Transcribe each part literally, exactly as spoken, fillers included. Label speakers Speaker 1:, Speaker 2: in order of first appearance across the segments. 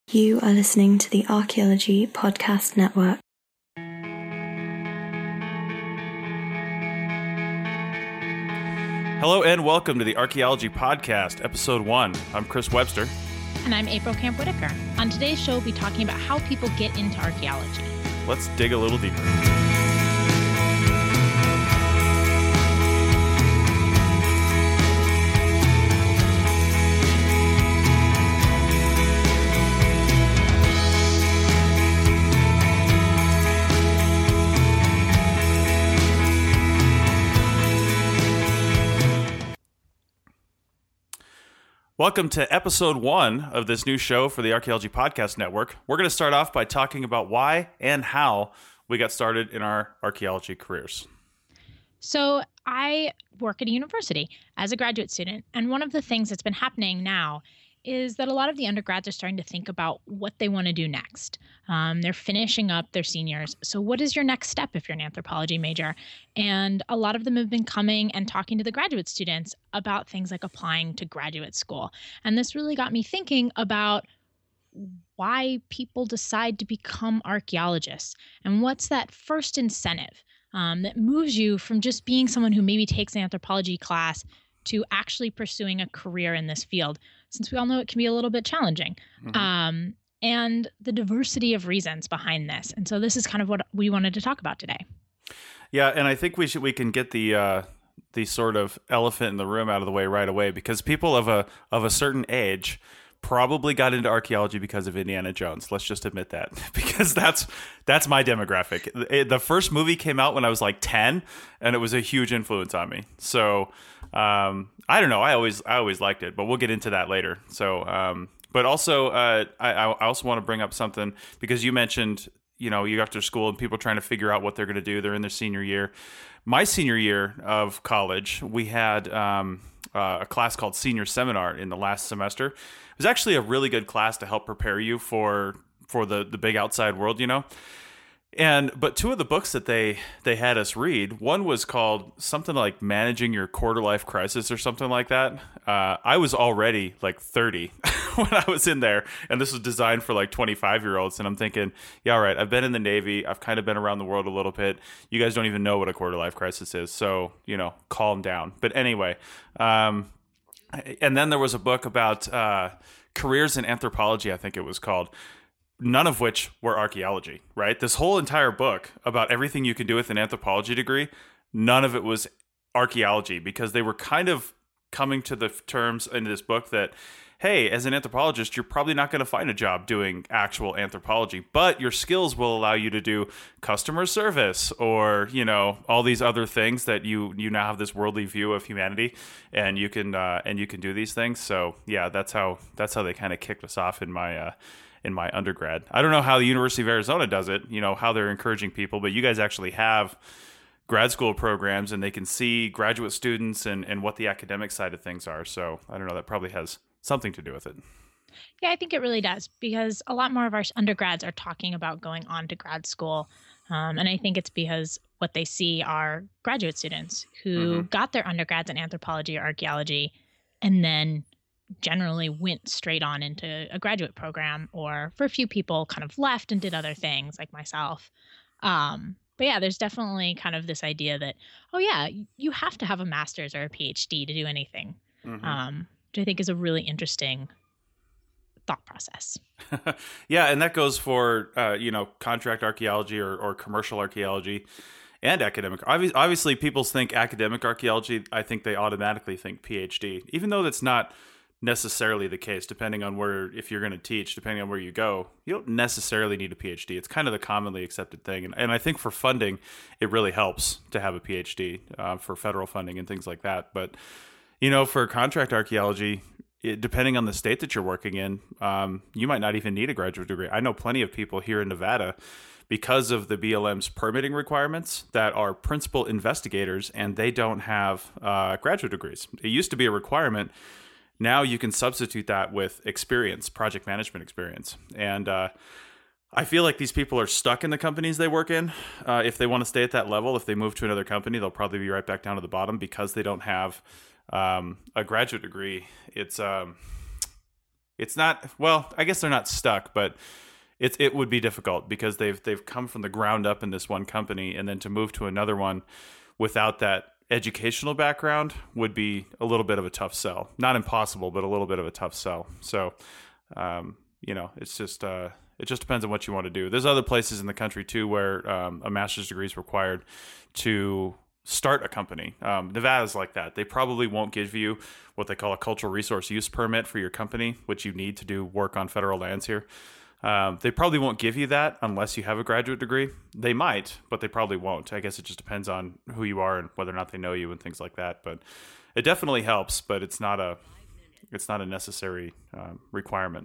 Speaker 1: You are listening to the Archaeology Podcast Network.
Speaker 2: Hello and welcome to the Archaeology Podcast, Episode one. I'm Chris Webster.
Speaker 3: And I'm April Camp Whitaker. On today's show, we'll be talking about how people get into archaeology.
Speaker 2: Let's dig a little deeper. Welcome to episode one of this new show for the Archaeology Podcast Network. We're going to start off by talking about why and how we got started in our archaeology careers.
Speaker 3: So I work at a university as a graduate student, and one of the things that's been happening now is that a lot of the undergrads are starting to think about what they want to do next. Um, they're finishing up their seniors. So what is your next step if you're an anthropology major? And a lot of them have been coming and talking to the graduate students about things like applying to graduate school. And this really got me thinking about why people decide to become archaeologists and what's that first incentive um, that moves you from just being someone who maybe takes an anthropology class to actually pursuing a career in this field, since we all know it can be a little bit challenging, mm-hmm. um, and the diversity of reasons behind this. And so this is kind of what we wanted to talk about today.
Speaker 2: Yeah, and I think we should we can get the uh, the sort of elephant in the room out of the way right away, because people of a of a certain age probably got into archaeology because of Indiana Jones. Let's just admit that, because that's that's my demographic. It, the first movie came out when I was like ten, and it was a huge influence on me. So um, I don't know. I always I always liked it, but we'll get into that later. So, um, but also uh, I I also want to bring up something, because you mentioned, you know, you got to school and people trying to figure out what they're going to do. They're in their senior year. My senior year of college, we had um, uh, a class called Senior Seminar in the last semester. It was actually a really good class to help prepare you for for the, the big outside world, you know. And but two of the books that they they had us read, one was called something like Managing Your Quarter Life Crisis or something like that. Uh, I was already like thirty when I was in there, and this was designed for like twenty-five year olds. And I'm thinking, yeah, all right, I've been in the Navy, I've kind of been around the world a little bit. You guys don't even know what a quarter life crisis is, so you know, calm down. But anyway, um, and then there was a book about uh, careers in anthropology, I think it was called. None of which were archaeology, right? This whole entire book about everything you can do with an anthropology degree, none of it was archaeology, because they were kind of coming to the terms in this book that, hey, as an anthropologist, you're probably not going to find a job doing actual anthropology, but your skills will allow you to do customer service or, you know, all these other things that you you now have this worldly view of humanity, and you can uh, and you can do these things. So yeah, that's how that's how they kind of kicked us off in my uh, in my undergrad. I don't know how the University of Arizona does it, you know, how they're encouraging people, but you guys actually have grad school programs, and they can see graduate students and, and what the academic side of things are. So I don't know, that probably has something to do with it.
Speaker 3: Yeah, I think it really does, because a lot more of our undergrads are talking about going on to grad school. Um, and I think it's because what they see are graduate students who mm-hmm. got their undergrads in anthropology or archaeology and then generally went straight on into a graduate program, or for a few people kind of left and did other things like myself. Um, but yeah, there's definitely kind of this idea that, oh yeah, you have to have a master's or a PhD to do anything, mm-hmm. um, which I think is a really interesting thought process.
Speaker 2: Yeah, and that goes for, uh, you know, contract archaeology or, or commercial archaeology and academic. Obvi- Obviously, people think academic archaeology, I think they automatically think PhD, even though that's not necessarily the case. Depending on where, if you're going to teach, depending on where you go, you don't necessarily need a PhD. It's kind of the commonly accepted thing. And, and I think for funding, it really helps to have a PhD uh, for federal funding and things like that. But, you know, for contract archaeology, it, depending on the state that you're working in, um, you might not even need a graduate degree. I know plenty of people here in Nevada, because of the B L M's permitting requirements, that are principal investigators, and they don't have uh, graduate degrees. It used to be a requirement. Now you can substitute that with experience, project management experience. And uh, I feel like these people are stuck in the companies they work in. Uh, if they want to stay at that level, if they move to another company, they'll probably be right back down to the bottom, because they don't have um, a graduate degree. It's um, it's not, well, I guess they're not stuck, but it it would be difficult because they've they've come from the ground up in this one company, and then to move to another one without that educational background would be a little bit of a tough sell. Not impossible, but a little bit of a tough sell. So, um, you know, it's just uh, it just depends on what you want to do. There's other places in the country too where um, a master's degree is required to start a company. Um, Nevada's like that. They probably won't give you what they call a cultural resource use permit for your company, which you need to do work on federal lands here. Um, they probably won't give you that unless you have a graduate degree. They might, but they probably won't. I guess it just depends on who you are and whether or not they know you and things like that. But it definitely helps, but it's not a it's not a necessary um, requirement.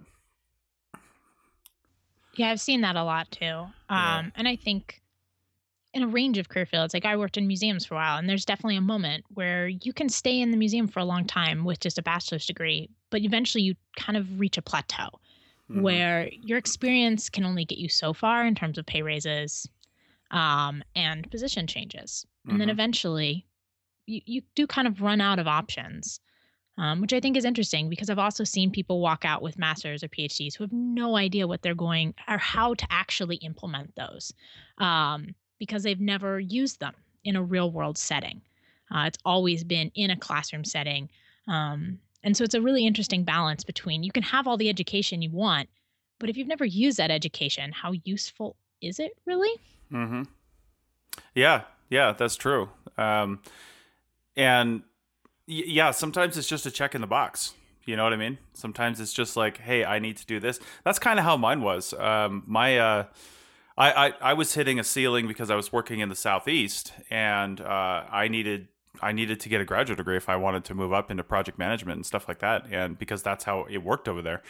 Speaker 3: Yeah, I've seen that a lot too. Um, yeah. And I think in a range of career fields, like I worked in museums for a while, and there's definitely a moment where you can stay in the museum for a long time with just a bachelor's degree, but eventually you kind of reach a plateau. Mm-hmm. Where your experience can only get you so far in terms of pay raises um, and position changes. And mm-hmm. then eventually you, you do kind of run out of options, um, which I think is interesting because I've also seen people walk out with masters or PhDs who have no idea what they're going or how to actually implement those um, because they've never used them in a real world setting. Uh, it's always been in a classroom setting. Um, And so it's a really interesting balance between you can have all the education you want, but if you've never used that education, how useful is it really?
Speaker 2: Mm-hmm. Yeah, yeah, that's true. Um, and y- yeah, sometimes it's just a check in the box. You know what I mean? Sometimes it's just like, hey, I need to do this. That's kind of how mine was. Um, my, uh, I, I, I was hitting a ceiling because I was working in the Southeast, and uh, I needed I needed to get a graduate degree if I wanted to move up into project management and stuff like that. And because that's how it worked over there.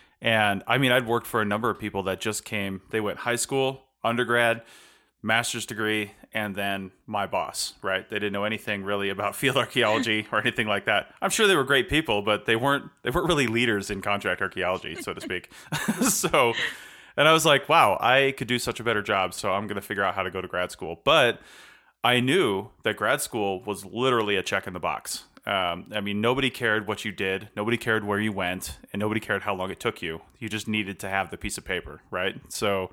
Speaker 2: And I mean, I'd worked for a number of people that just came, they went high school, undergrad, master's degree, and then my boss, right? They didn't know anything really about field archaeology or anything like that. I'm sure they were great people, but they weren't, they weren't really leaders in contract archaeology, so to speak. So, and I was like, wow, I could do such a better job. So I'm going to figure out how to go to grad school. But I knew that grad school was literally a check in the box. Um, I mean, nobody cared what you did. Nobody cared where you went, and nobody cared how long it took you. You just needed to have the piece of paper, right? So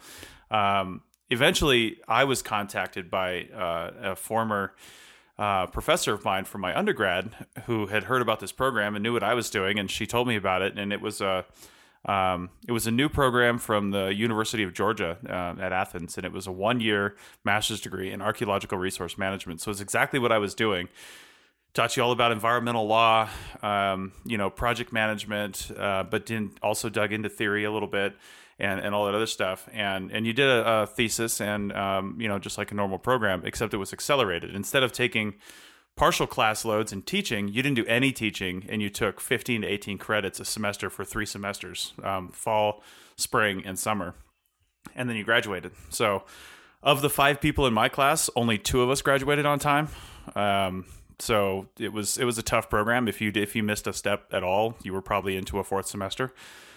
Speaker 2: um, eventually I was contacted by uh, a former uh, professor of mine from my undergrad who had heard about this program and knew what I was doing, and she told me about it, and it was a Um, it was a new program from the University of Georgia uh, at Athens, and it was a one-year master's degree in archaeological resource management. So it's exactly what I was doing. Taught you all about environmental law, um, you know, project management, uh, but didn't also dug into theory a little bit and, and all that other stuff. And and you did a, a thesis, and um, you know, just like a normal program, except it was accelerated. Instead of taking partial class loads and teaching, you didn't do any teaching, and you took fifteen to eighteen credits a semester for three semesters, um, fall, spring, and summer. And then you graduated. So of the five people in my class, only two of us graduated on time. Um, so it was it was a tough program. If you if you missed a step at all, you were probably into a fourth semester.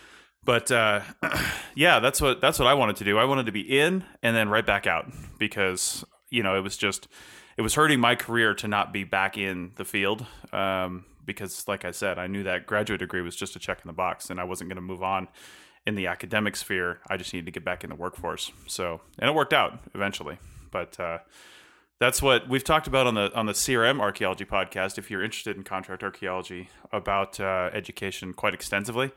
Speaker 2: But uh, yeah, that's what that's what I wanted to do. I wanted to be in and then right back out because, you know, it was just... It was hurting my career to not be back in the field um, because, like I said, I knew that graduate degree was just a check in the box, and I wasn't going to move on in the academic sphere. I just needed to get back in the workforce. So, and it worked out eventually. But uh, that's what we've talked about on the on the C R M Archaeology podcast. If you're interested in contract archaeology, about uh, education quite extensively.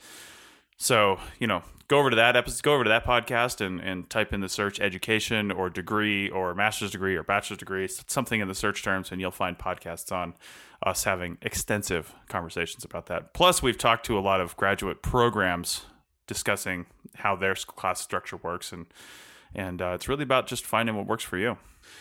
Speaker 2: So, you know, go over to that episode, go over to that podcast and, and type in the search education or degree or master's degree or bachelor's degree, something in the search terms, and you'll find podcasts on us having extensive conversations about that. Plus, we've talked to a lot of graduate programs discussing how their class structure works. And, and uh, it's really about just finding what works for you.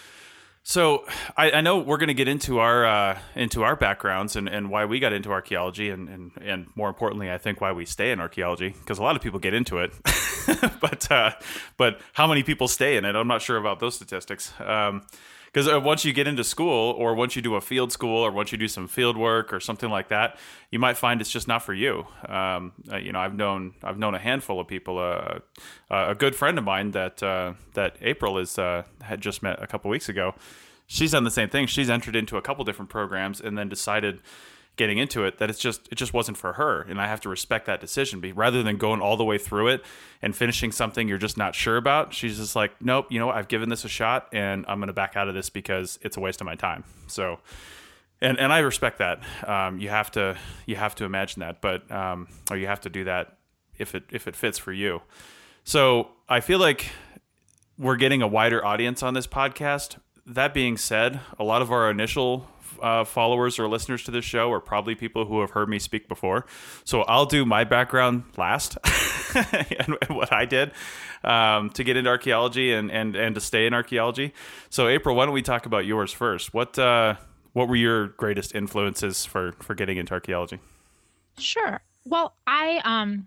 Speaker 2: So I, I know we're going to get into our uh, into our backgrounds and, and why we got into archaeology, and, and, and more importantly, I think why we stay in archaeology, because a lot of people get into it, but uh, but how many people stay in it? I'm not sure about those statistics. Um, Because uh, once you get into school, or once you do a field school, or once you do some field work or something like that, you might find it's just not for you. Um, uh, you know, I've known I've known a handful of people. Uh, uh, a good friend of mine that uh, that April is uh, had just met a couple weeks ago. She's done the same thing. She's entered into a couple different programs and then decided, getting into it, that it's just it just wasn't for her, and I have to respect that decision. But rather than going all the way through it and finishing something you're just not sure about, she's just like, nope, you know what, I've given this a shot, and I'm going to back out of this because it's a waste of my time. So, and and I respect that. Um, you have to you have to imagine that, but um, or you have to do that if it if it fits for you. So I feel like we're getting a wider audience on this podcast. That being said, a lot of our initial uh, followers or listeners to this show are probably people who have heard me speak before. So I'll do my background last and, and what I did um, to get into archaeology and, and, and to stay in archaeology. So April, why don't we talk about yours first? What uh, what were your greatest influences for, for getting into archaeology?
Speaker 3: Sure. Well, I um,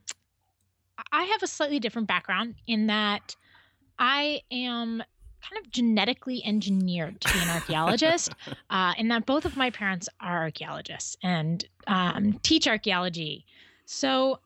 Speaker 3: I have a slightly different background in that I am kind of genetically engineered to be an archaeologist, uh, in that both of my parents are archaeologists and um, teach archaeology. So,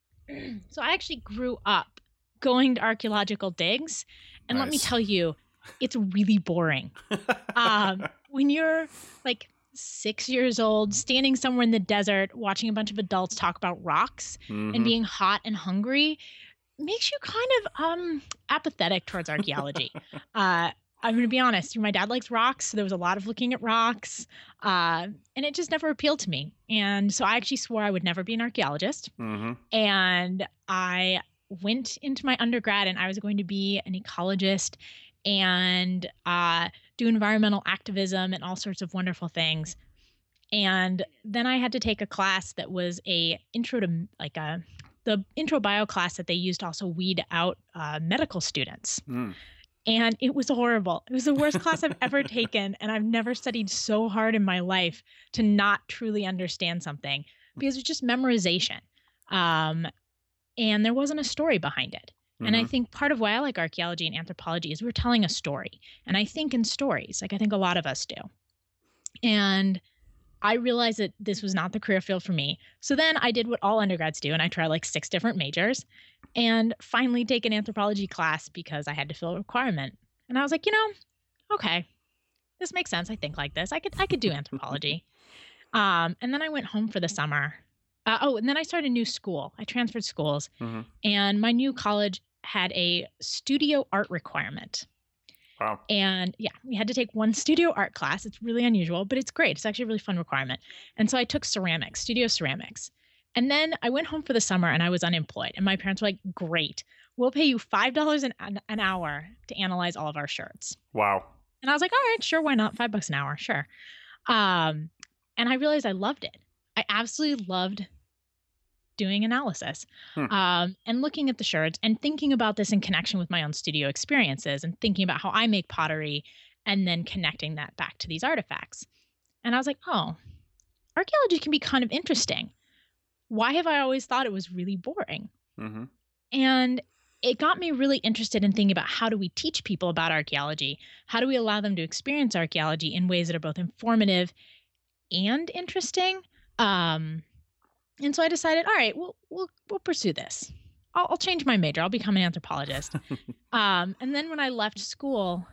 Speaker 3: so I actually grew up going to archaeological digs, and
Speaker 2: Nice.
Speaker 3: let me tell you, it's really boring. Um, when you're like six years old, standing somewhere in the desert, watching a bunch of adults talk about rocks
Speaker 2: Mhm.
Speaker 3: and being hot and hungry, makes you kind of um apathetic towards archaeology. uh I'm gonna be honest, my dad likes rocks, so there was a lot of looking at rocks, uh and it just never appealed to me. And so I actually swore I would never be an archaeologist,
Speaker 2: Mhm.
Speaker 3: and I went into my undergrad and I was going to be an ecologist and uh do environmental activism and all sorts of wonderful things. And then I had to take a class that was a intro to like a the intro bio class that they used to also weed out uh, medical students.
Speaker 2: Mm.
Speaker 3: And it was horrible. It was the worst class I've ever taken. And I've never studied so hard in my life to not truly understand something, because it was just memorization. Um, and there wasn't a story behind it. And I
Speaker 2: Mhm.
Speaker 3: think part of why I like archaeology and anthropology is we're telling a story. And I think in stories, like I think a lot of us do. And I realized that this was not the career field for me. So then I did what all undergrads do, and I tried like six different majors and finally take an anthropology class because I had to fill a requirement. And I was like, you know, okay, this makes sense. I think like this. I could I could do anthropology. Um, and then I went home for the summer. Uh, oh, and then I started a new school. I transferred schools,
Speaker 2: Mhm.
Speaker 3: and my new college had a studio art requirement.
Speaker 2: Wow.
Speaker 3: And yeah, we had to take one studio art class. It's really unusual, but it's great. It's actually a really fun requirement. And so I took ceramics, studio ceramics. And then I went home for the summer and I was unemployed. And my parents were like, great, we'll pay you five dollars an, an hour to analyze all of our shirts.
Speaker 2: Wow.
Speaker 3: And I was like, all right, sure, why not? Five bucks an hour, sure. Um, and I realized I loved it. I absolutely loved doing analysis,
Speaker 2: Hmm.
Speaker 3: um, and looking at the shards and thinking about this in connection with my own studio experiences and thinking about how I make pottery and then connecting that back to these artifacts. And I was like, oh, archaeology can be kind of interesting. Why have I always thought it was really boring?
Speaker 2: Mm-hmm.
Speaker 3: And it got me really interested in thinking about how do we teach people about archaeology? How do we allow them to experience archaeology in ways that are both informative and interesting? Um, and so I decided, all right, we'll we'll we'll pursue this. I'll, I'll change my major. I'll become an anthropologist. um, and then when I left school,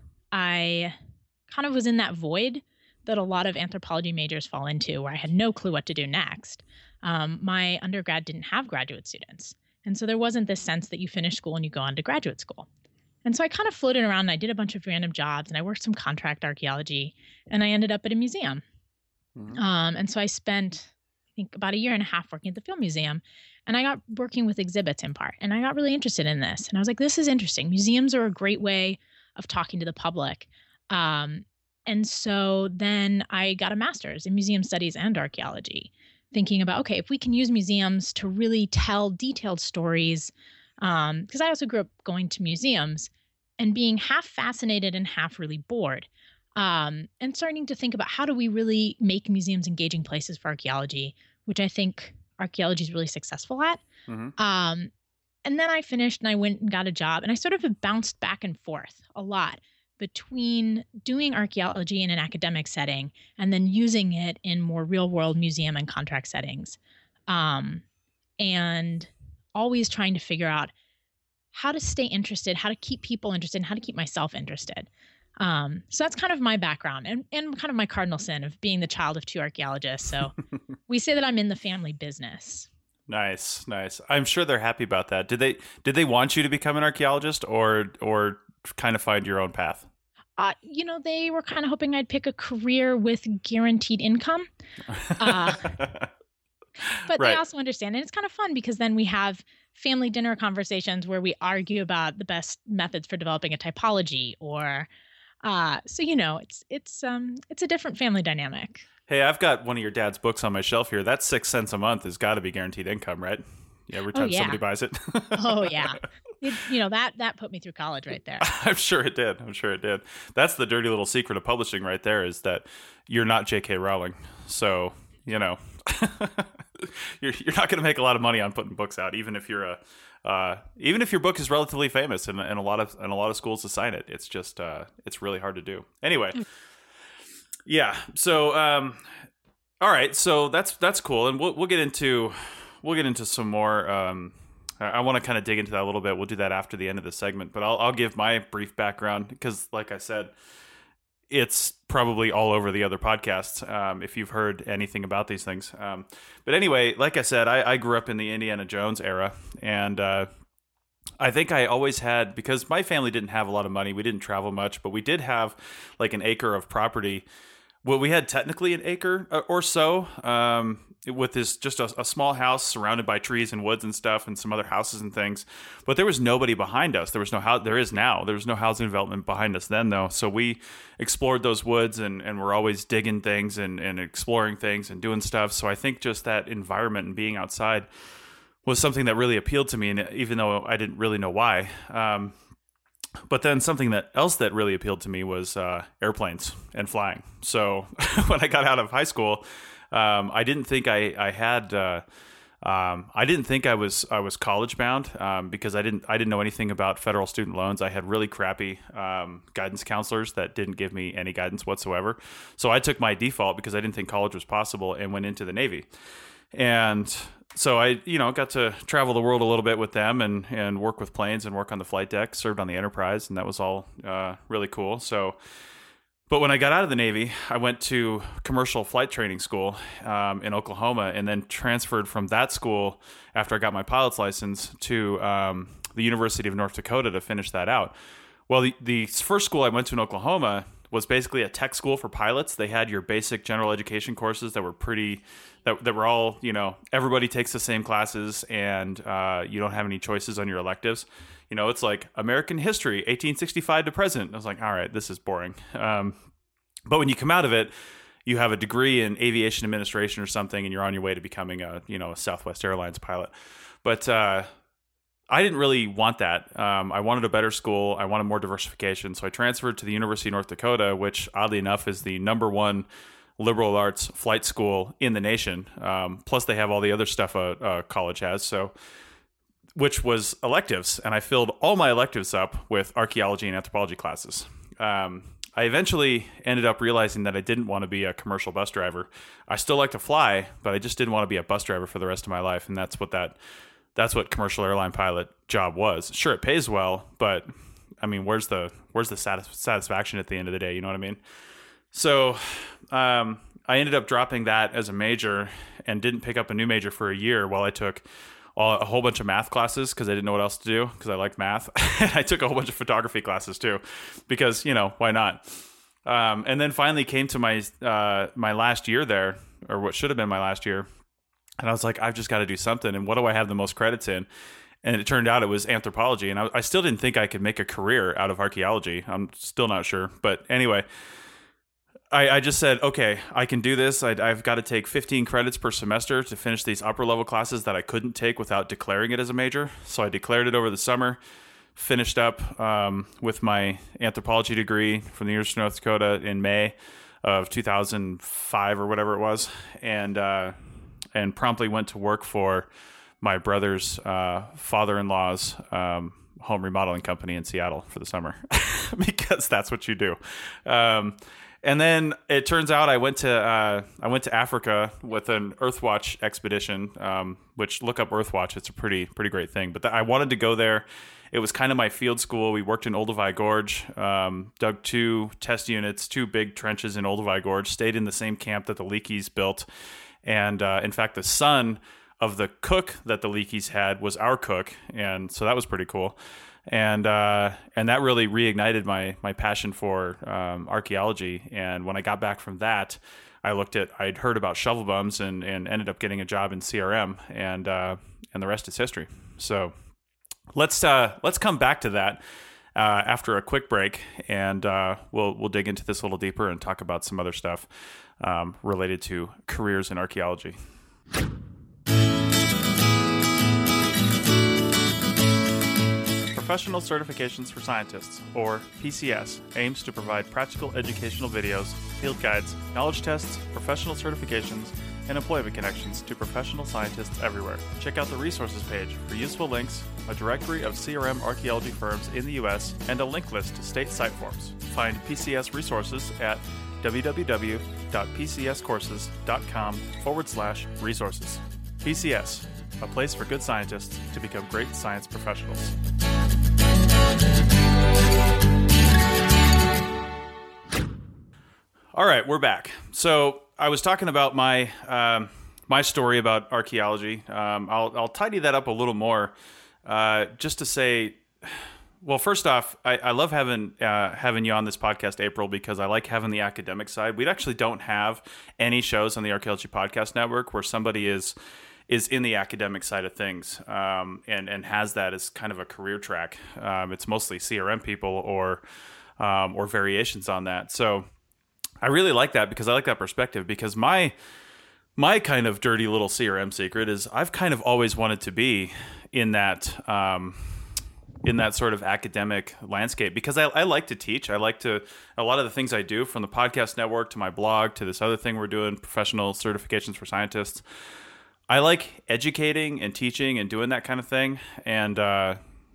Speaker 3: I kind of was in that void that a lot of anthropology majors fall into, where I had no clue what to do next. Um, my undergrad didn't have graduate students. And so there wasn't this sense that you finish school and you go on to graduate school. And so I kind of floated around and I did a bunch of random jobs and I worked some contract archaeology and I ended up at a museum.
Speaker 2: Mm-hmm.
Speaker 3: Um, and so I spent, I think, about a year and a half working at the Film Museum, and I got working with exhibits in part. And I got really interested in this. And I was like, this is interesting. Museums are a great way of talking to the public. Um, and so then I got a master's in museum studies and archaeology, thinking about, okay, if we can use museums to really tell detailed stories, um, because I also grew up going to museums and being half fascinated and half really bored. Um, and starting to think about how do we really make museums engaging places for archaeology, which I think archaeology is really successful at.
Speaker 2: Mm-hmm.
Speaker 3: Um, and then I finished and I went and got a job, and I sort of have bounced back and forth a lot between doing archaeology in an academic setting and then using it in more real world museum and contract settings. Um, and always trying to figure out how to stay interested, how to keep people interested, and how to keep myself interested. Um, so that's kind of my background and, and kind of my cardinal sin of being the child of two archaeologists. So we say that I'm in the family business.
Speaker 2: Nice, nice. I'm sure they're happy about that. Did they did they want you to become an archaeologist or or kind of find your own path?
Speaker 3: Uh, you know, they were kind of hoping I'd pick a career with guaranteed income. Uh, but
Speaker 2: Right.
Speaker 3: they also understand. And it's kind of fun because then we have family dinner conversations where we argue about the best methods for developing a typology or uh, so, you know, it's it's um it's a different family dynamic.
Speaker 2: Hey, I've got one of your dad's books on my shelf here. That's six cents a month has got to be guaranteed income, right? Yeah, every
Speaker 3: Oh,
Speaker 2: time
Speaker 3: yeah.
Speaker 2: somebody buys it.
Speaker 3: Oh, yeah. It, you know, that that put me through college right there.
Speaker 2: I'm sure it did. I'm sure it did. That's the dirty little secret of publishing right there is that you're not J K. Rowling. So, you know, you're you're not going to make a lot of money on putting books out, even if you're a uh, even if your book is relatively famous and, and a lot of and a lot of schools assign it. It's just uh, it's really hard to do. Anyway, yeah. So, um, all right. So that's that's cool, and we'll we'll get into we'll get into some more. Um, I, I want to kind of dig into that a little bit. We'll do that after the end of the segment, but I'll I'll give my brief background because, like I said, it's probably all over the other podcasts um, if you've heard anything about these things. Um, but anyway, like I said, I, I grew up in the Indiana Jones era, and uh, I think I always had, because my family didn't have a lot of money, we didn't travel much, but we did have like an acre of property. Well, we had technically an acre or so um, with this just a, a small house surrounded by trees and woods and stuff and some other houses and things. But there was nobody behind us. There was no house. There is now. There was no housing development behind us then, though. So we explored those woods and, and we're always digging things and, and exploring things and doing stuff. So I think just that environment and being outside was something that really appealed to me, and even though I didn't really know why. Um, But then something that else that really appealed to me was uh, airplanes and flying. So when I got out of high school, um, I didn't think I I had uh, um, I didn't think I was I was college bound um, because I didn't I didn't know anything about federal student loans. I had really crappy um, guidance counselors that didn't give me any guidance whatsoever. So I took my default because I didn't think college was possible and went into the Navy. And so I, you know, got to travel the world a little bit with them and, and work with planes and work on the flight deck, served on the Enterprise, and that was all uh, really cool. So, but when I got out of the Navy, I went to commercial flight training school um, in Oklahoma and then transferred from that school after I got my pilot's license to um, the University of North Dakota to finish that out. Well, the, the first school I went to in Oklahoma was basically a tech school for pilots. They had your basic general education courses that were pretty, that, that were all, you know, everybody takes the same classes and uh, you don't have any choices on your electives. You know, it's like American history, eighteen sixty-five to present. I was like, all right, this is boring. Um, but when you come out of it, you have a degree in aviation administration or something, and you're on your way to becoming a, you know, a Southwest Airlines pilot. But uh, I didn't really want that. Um, I wanted a better school. I wanted more diversification. So I transferred to the University of North Dakota, which oddly enough is the number one liberal arts flight school in the nation. Um, plus they have all the other stuff a, a college has. So, which was electives. And I filled all my electives up with archaeology and anthropology classes. Um, I eventually ended up realizing that I didn't want to be a commercial bus driver. I still like to fly, but I just didn't want to be a bus driver for the rest of my life. And that's what that That's what commercial airline pilot job was. Sure, it pays well, but I mean, where's the where's the satis- satisfaction at the end of the day? You know what I mean? So um, I ended up dropping that as a major and didn't pick up a new major for a year while I took all, a whole bunch of math classes because I didn't know what else to do because I liked math. I took a whole bunch of photography classes too because, you know, why not? Um, and then finally came to my uh, my last year there, or what should have been my last year. And I was like, I've just got to do something. And what do I have the most credits in? And it turned out it was anthropology. And I, I still didn't think I could make a career out of archaeology. I'm still not sure. But anyway, I, I just said, okay, I can do this. I, I've got to take fifteen credits per semester to finish these upper level classes that I couldn't take without declaring it as a major. So I declared it over the summer, finished up um, with my anthropology degree from the University of North Dakota in May of two thousand five or whatever it was. And, uh, and promptly went to work for my brother's uh, father-in-law's um, home remodeling company in Seattle for the summer because that's what you do. Um, and then it turns out I went to uh, I went to Africa with an Earthwatch expedition, um, which look up Earthwatch. It's a pretty pretty great thing. But th- I wanted to go there it was kind of my field school. We worked in Olduvai Gorge, um, dug two test units, two big trenches in Olduvai Gorge, stayed in the same camp that the Leakeys built. And uh, in fact, the son of the cook that the Leakeys had was our cook. And so that was pretty cool. And uh, and that really reignited my my passion for um, archaeology. And when I got back from that, I looked at, I'd heard about shovel bums and, and ended up getting a job in C R M, and uh, and the rest is history. So let's uh, let's come back to that uh, after a quick break, and uh, we'll we'll dig into this a little deeper and talk about some other stuff um, related to careers in archaeology. Professional Certifications for Scientists, or P C S, aims to provide practical educational videos, field guides, knowledge tests, professional certifications, and employment connections to professional scientists everywhere. Check out the resources page for useful links, a directory of C R M archaeology firms in the U S, and a link list to state site forms. Find P C S resources at www.pcscourses.com forward slash resources. P C S, a place for good scientists to become great science professionals. All right, we're back. So I was talking about my um, my story about archaeology. Um, I'll I'll tidy that up a little more, uh, just to say. Well, first off, I, I love having uh, having you on this podcast, April, because I like having the academic side. We actually don't have any shows on the Archaeology Podcast Network where somebody is is in the academic side of things, um, and and has that as kind of a career track. Um, it's mostly C R M people or um, or variations on that. So I really like that because I like that perspective. Because my my kind of dirty little C R M secret is I've kind of always wanted to be in that. Um, in that sort of academic landscape, because I, I like to teach. I like to, a lot of the things I do, from the podcast network to my blog to this other thing we're doing, professional certifications for scientists. I like educating and teaching and doing that kind of thing. And uh,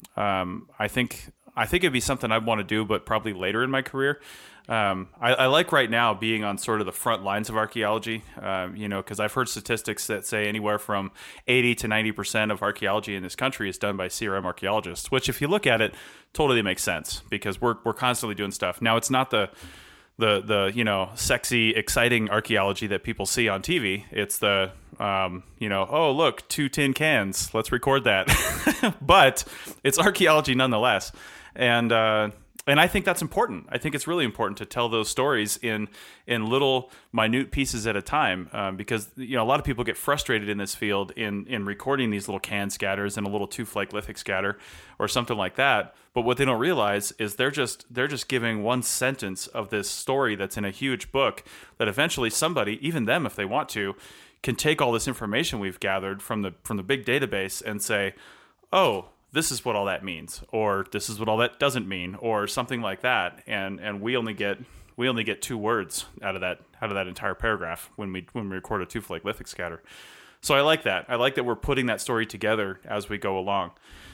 Speaker 2: um, I think I think it'd be something I'd want to do, but probably later in my career. Um, I, I like right now being on sort of the front lines of archaeology, um, you know, because I've heard statistics that say anywhere from eighty to ninety percent of archaeology in this country is done by C R M archaeologists, which if you look at it, totally makes sense because we're we're constantly doing stuff. Now, it's not the the the you know sexy, exciting archaeology that people see on T V. It's the um, you know, oh look, two tin cans, let's record that. But it's archaeology nonetheless, and uh, and I think that's important. I think it's really important to tell those stories in in little minute pieces at a time, um, because you know a lot of people get frustrated in this field in in recording these little can scatters and a little two flake lithic scatter or something like that. But what they don't realize is they're just they're just giving one sentence of this story that's in a huge book that eventually somebody, even them if they want to, can take all this information we've gathered from the from the big database and say, oh, this is what all that means, or this is what all that doesn't mean, or something like that. And and we only get we only get two words out of that out of that entire paragraph when we when we record a two flake lithic scatter. So I like that. I like that we're putting that story together as we go along.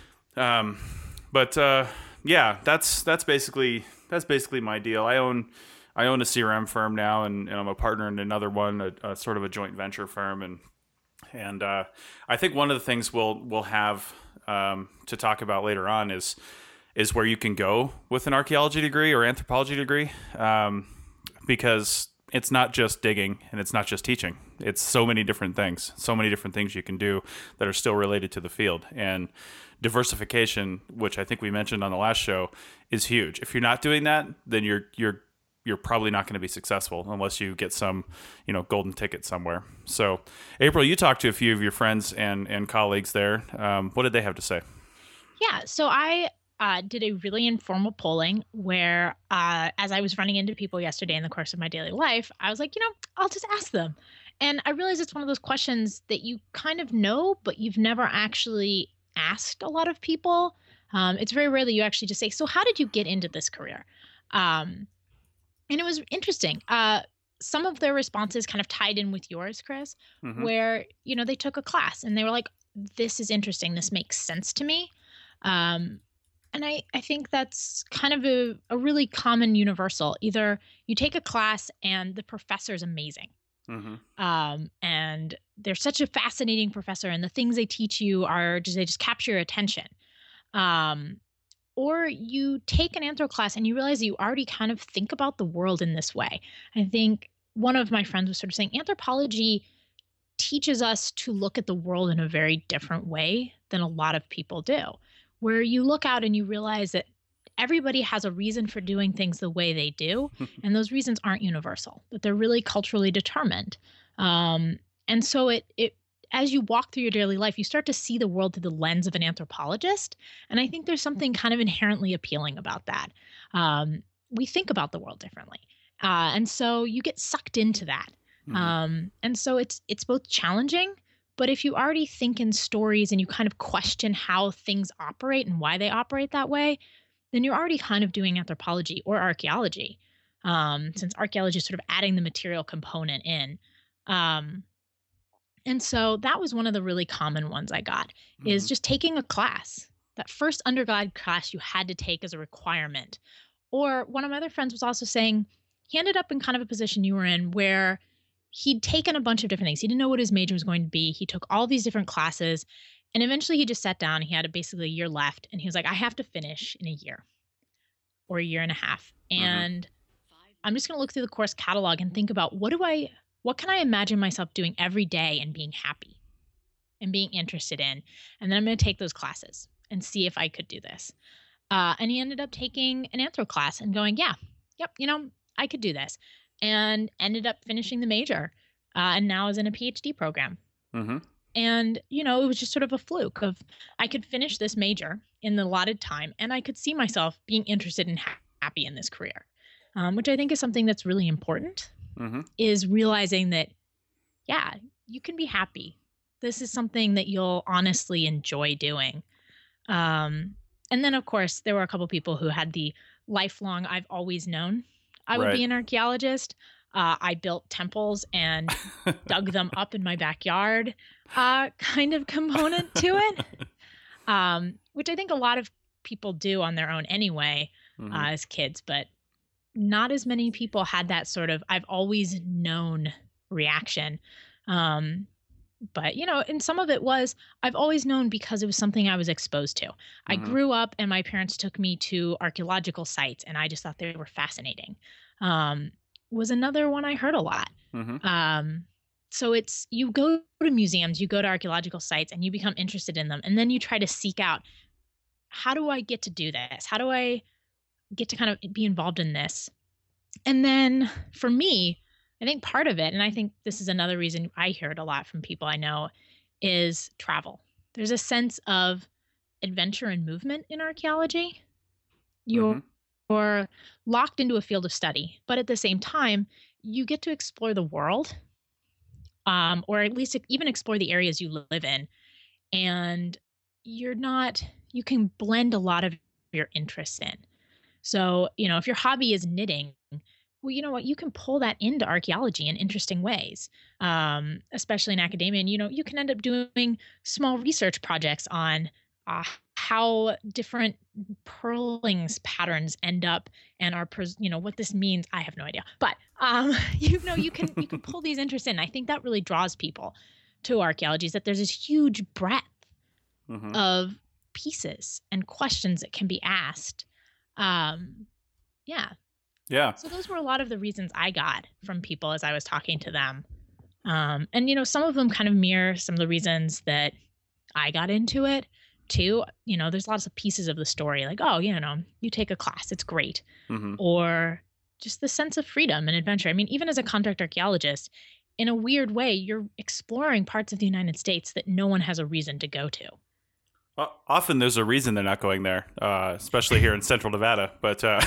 Speaker 2: Um, but uh, yeah, that's that's basically that's basically my deal. I own I own a C R M firm now, and, and I'm a partner in another one, a, a sort of a joint venture firm, and and uh, I think one of the things we'll we'll have um, to talk about later on is is where you can go with an archaeology degree or anthropology degree, um, because it's not just digging and it's not just teaching. It's so many different things, so many different things you can do that are still related to the field. And diversification, which I think we mentioned on the last show, is huge. If you're not doing that, then you're you're you're probably not going to be successful unless you get some, you know, golden ticket somewhere. So, April, you talked to a few of your friends and and colleagues there. Um, what did they have to say?
Speaker 3: Yeah, so I uh, did a really informal polling where, uh, as I was running into people yesterday in the course of my daily life, I was like, you know, I'll just ask them. And I realized it's one of those questions that you kind of know, but you've never actually asked a lot of people. Um, it's very rare that you actually just say, so how did you get into this career? Um, and it was interesting. Uh, some of their responses kind of tied in with yours, Chris, mm-hmm. where, you know, they took a class and they were like, this is interesting. This makes sense to me. Um, and I, I think that's kind of a, a really common universal. Either you take a class and the professor is amazing. Mm-hmm. Um, and they're such a fascinating professor, and the things they teach you are just, they just capture your attention. Um, or you take an anthro class and you realize you already kind of think about the world in this way. I think one of my friends was sort of saying anthropology teaches us to look at the world in a very different way than a lot of people do, where you look out and you realize that everybody has a reason for doing things the way they do, and those reasons aren't universal, that they're really culturally determined. Um, and so it it as you walk through your daily life, you start to see the world through the lens of an anthropologist. And I think there's something kind of inherently appealing about that. Um, we think about the world differently. Uh, and so you get sucked into that. Mm-hmm. Um, and so it's it's both challenging, but if you already think in stories and you kind of question how things operate and why they operate that way, then you're already kind of doing anthropology or archaeology, um, since archaeology is sort of adding the material component in. Um, And so that was one of the really common ones I got, mm-hmm. is just taking a class. That first undergrad class you had to take as a requirement. Or one of my other friends was also saying he ended up in kind of a position you were in where he'd taken a bunch of different things. He didn't know what his major was going to be. He took all these different classes. And eventually he just sat down. He had a, basically a year left. And he was like, I have to finish in a year or a year and a half. Mm-hmm. And I'm just going to look through the course catalog and think about what do I... What can I imagine myself doing every day and being happy and being interested in? And then I'm going to take those classes and see if I could do this. Uh, and he ended up taking an anthro class and going, yeah, yep, you know, I could do this. And ended up finishing the major uh, and now is in a PhD program. Mm-hmm. And, you know, it was just sort of a fluke of I could finish this major in the allotted time and I could see myself being interested and ha- happy in this career, um, which I think is something that's really important. Mm-hmm. Is realizing that, yeah, you can be happy. This is something that you'll honestly enjoy doing. Um, and then, of course, there were a couple people who had the lifelong, I've always known I would right. be an archaeologist. Uh, I built temples and dug them up in my backyard uh, kind of component to it, um, which I think a lot of people do on their own anyway, mm-hmm. uh, as kids. But not as many people had that sort of I've always known reaction. Um, but, you know, and some of it was I've always known because it was something I was exposed to. Mm-hmm. I grew up and my parents took me to archaeological sites and I just thought they were fascinating. Um, was another one I heard a lot. Mm-hmm. Um, so it's you go to museums, you go to archaeological sites and you become interested in them. And then you try to seek out, how do I get to do this? How do I get to kind of be involved in this? And then for me, I think part of it, and I think this is another reason I hear it a lot from people I know, is travel. There's a sense of adventure and movement in archaeology. You're, mm-hmm. you're locked into a field of study, but at the same time, you get to explore the world, um, or at least even explore the areas you live in. And you're not, you can blend a lot of your interests in. So, you know, if your hobby is knitting, well, you know what, you can pull that into archaeology in interesting ways, um, especially in academia. And, you know, you can end up doing small research projects on uh, how different purlings patterns end up and are, pres- you know, what this means. I have no idea. But, um, you know, you can you can pull these interests in. I think that really draws people to archaeology, is that there's this huge breadth mm-hmm. of pieces and questions that can be asked. Um, yeah.
Speaker 2: Yeah.
Speaker 3: So those were a lot of the reasons I got from people as I was talking to them. Um, and, you know, some of them kind of mirror some of the reasons that I got into it too. You know, there's lots of pieces of the story like, oh, you know, you take a class, it's great. Mm-hmm. Or just the sense of freedom and adventure. I mean, even as a contract archaeologist, in a weird way, you're exploring parts of the United States that no one has a reason to go to.
Speaker 2: Uh, often there's a reason they're not going there, uh, especially here in Central Nevada. But uh,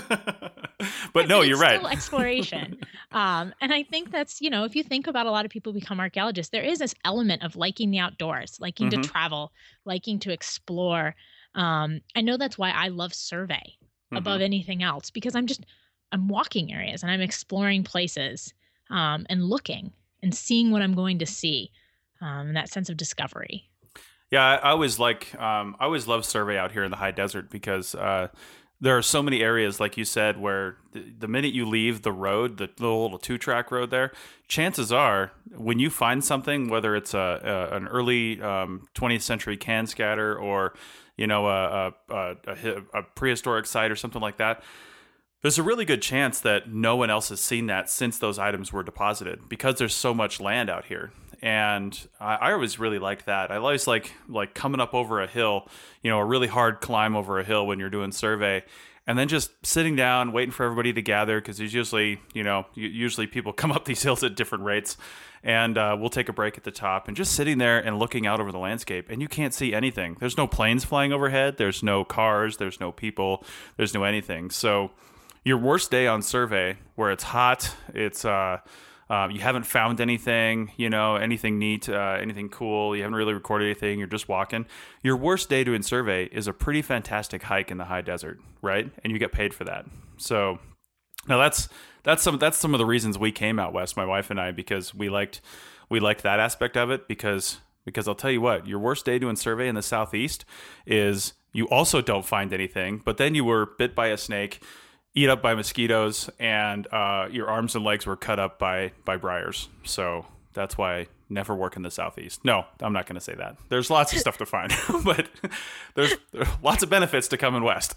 Speaker 2: but no, you're right.
Speaker 3: Still exploration, um, and I think that's, you know, if you think about a lot of people who become archaeologists, there is this element of liking the outdoors, liking mm-hmm. to travel, liking to explore. Um, I know that's why I love survey mm-hmm. above anything else, because I'm just I'm walking areas and I'm exploring places um, and looking and seeing what I'm going to see, um, and that sense of discovery.
Speaker 2: Yeah, I, I always like, um, I always love survey out here in the high desert because uh, there are so many areas, like you said, where the, the minute you leave the road, the little, little two-track road there, chances are when you find something, whether it's a, a an early um, twentieth century can scatter or you know, a, a, a, a prehistoric site or something like that, there's a really good chance that no one else has seen that since those items were deposited, because there's so much land out here. And I, I always really liked that. I always like like coming up over a hill, you know, a really hard climb over a hill when you're doing survey, and then just sitting down, waiting for everybody to gather, because there's usually, you know, usually people come up these hills at different rates, and uh, we'll take a break at the top, and just sitting there and looking out over the landscape, and you can't see anything. There's no planes flying overhead. There's no cars. There's no people. There's no anything. So your worst day on survey, where it's hot, it's uh, um, you haven't found anything, you know, anything neat, uh, anything cool. You haven't really recorded anything. You're just walking. Your worst day doing survey is a pretty fantastic hike in the high desert, right? And you get paid for that. So now that's that's some that's some of the reasons we came out west, my wife and I, because we liked we liked that aspect of it. Because because I'll tell you what, your worst day doing survey in the southeast is you also don't find anything, but then you were bit by a snake, eat up by mosquitoes, and uh, your arms and legs were cut up by by briars. So that's why I never work in the southeast. No, I'm not going to say that. There's lots of stuff to find, but there's, there's lots of benefits to coming west.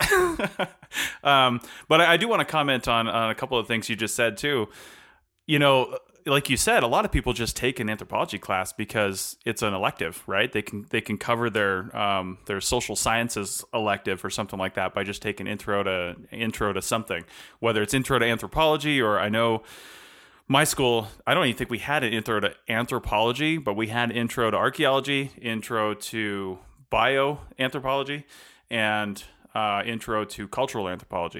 Speaker 2: um, but I, I do want to comment on, on a couple of things you just said too. You know, like you said, a lot of people just take an anthropology class because it's an elective, right? They can they can cover their um, their social sciences elective or something like that by just taking intro to intro to something, whether it's intro to anthropology, or I know my school, I don't even think we had an intro to anthropology, but we had intro to archaeology, intro to bioanthropology, and uh, intro to cultural anthropology.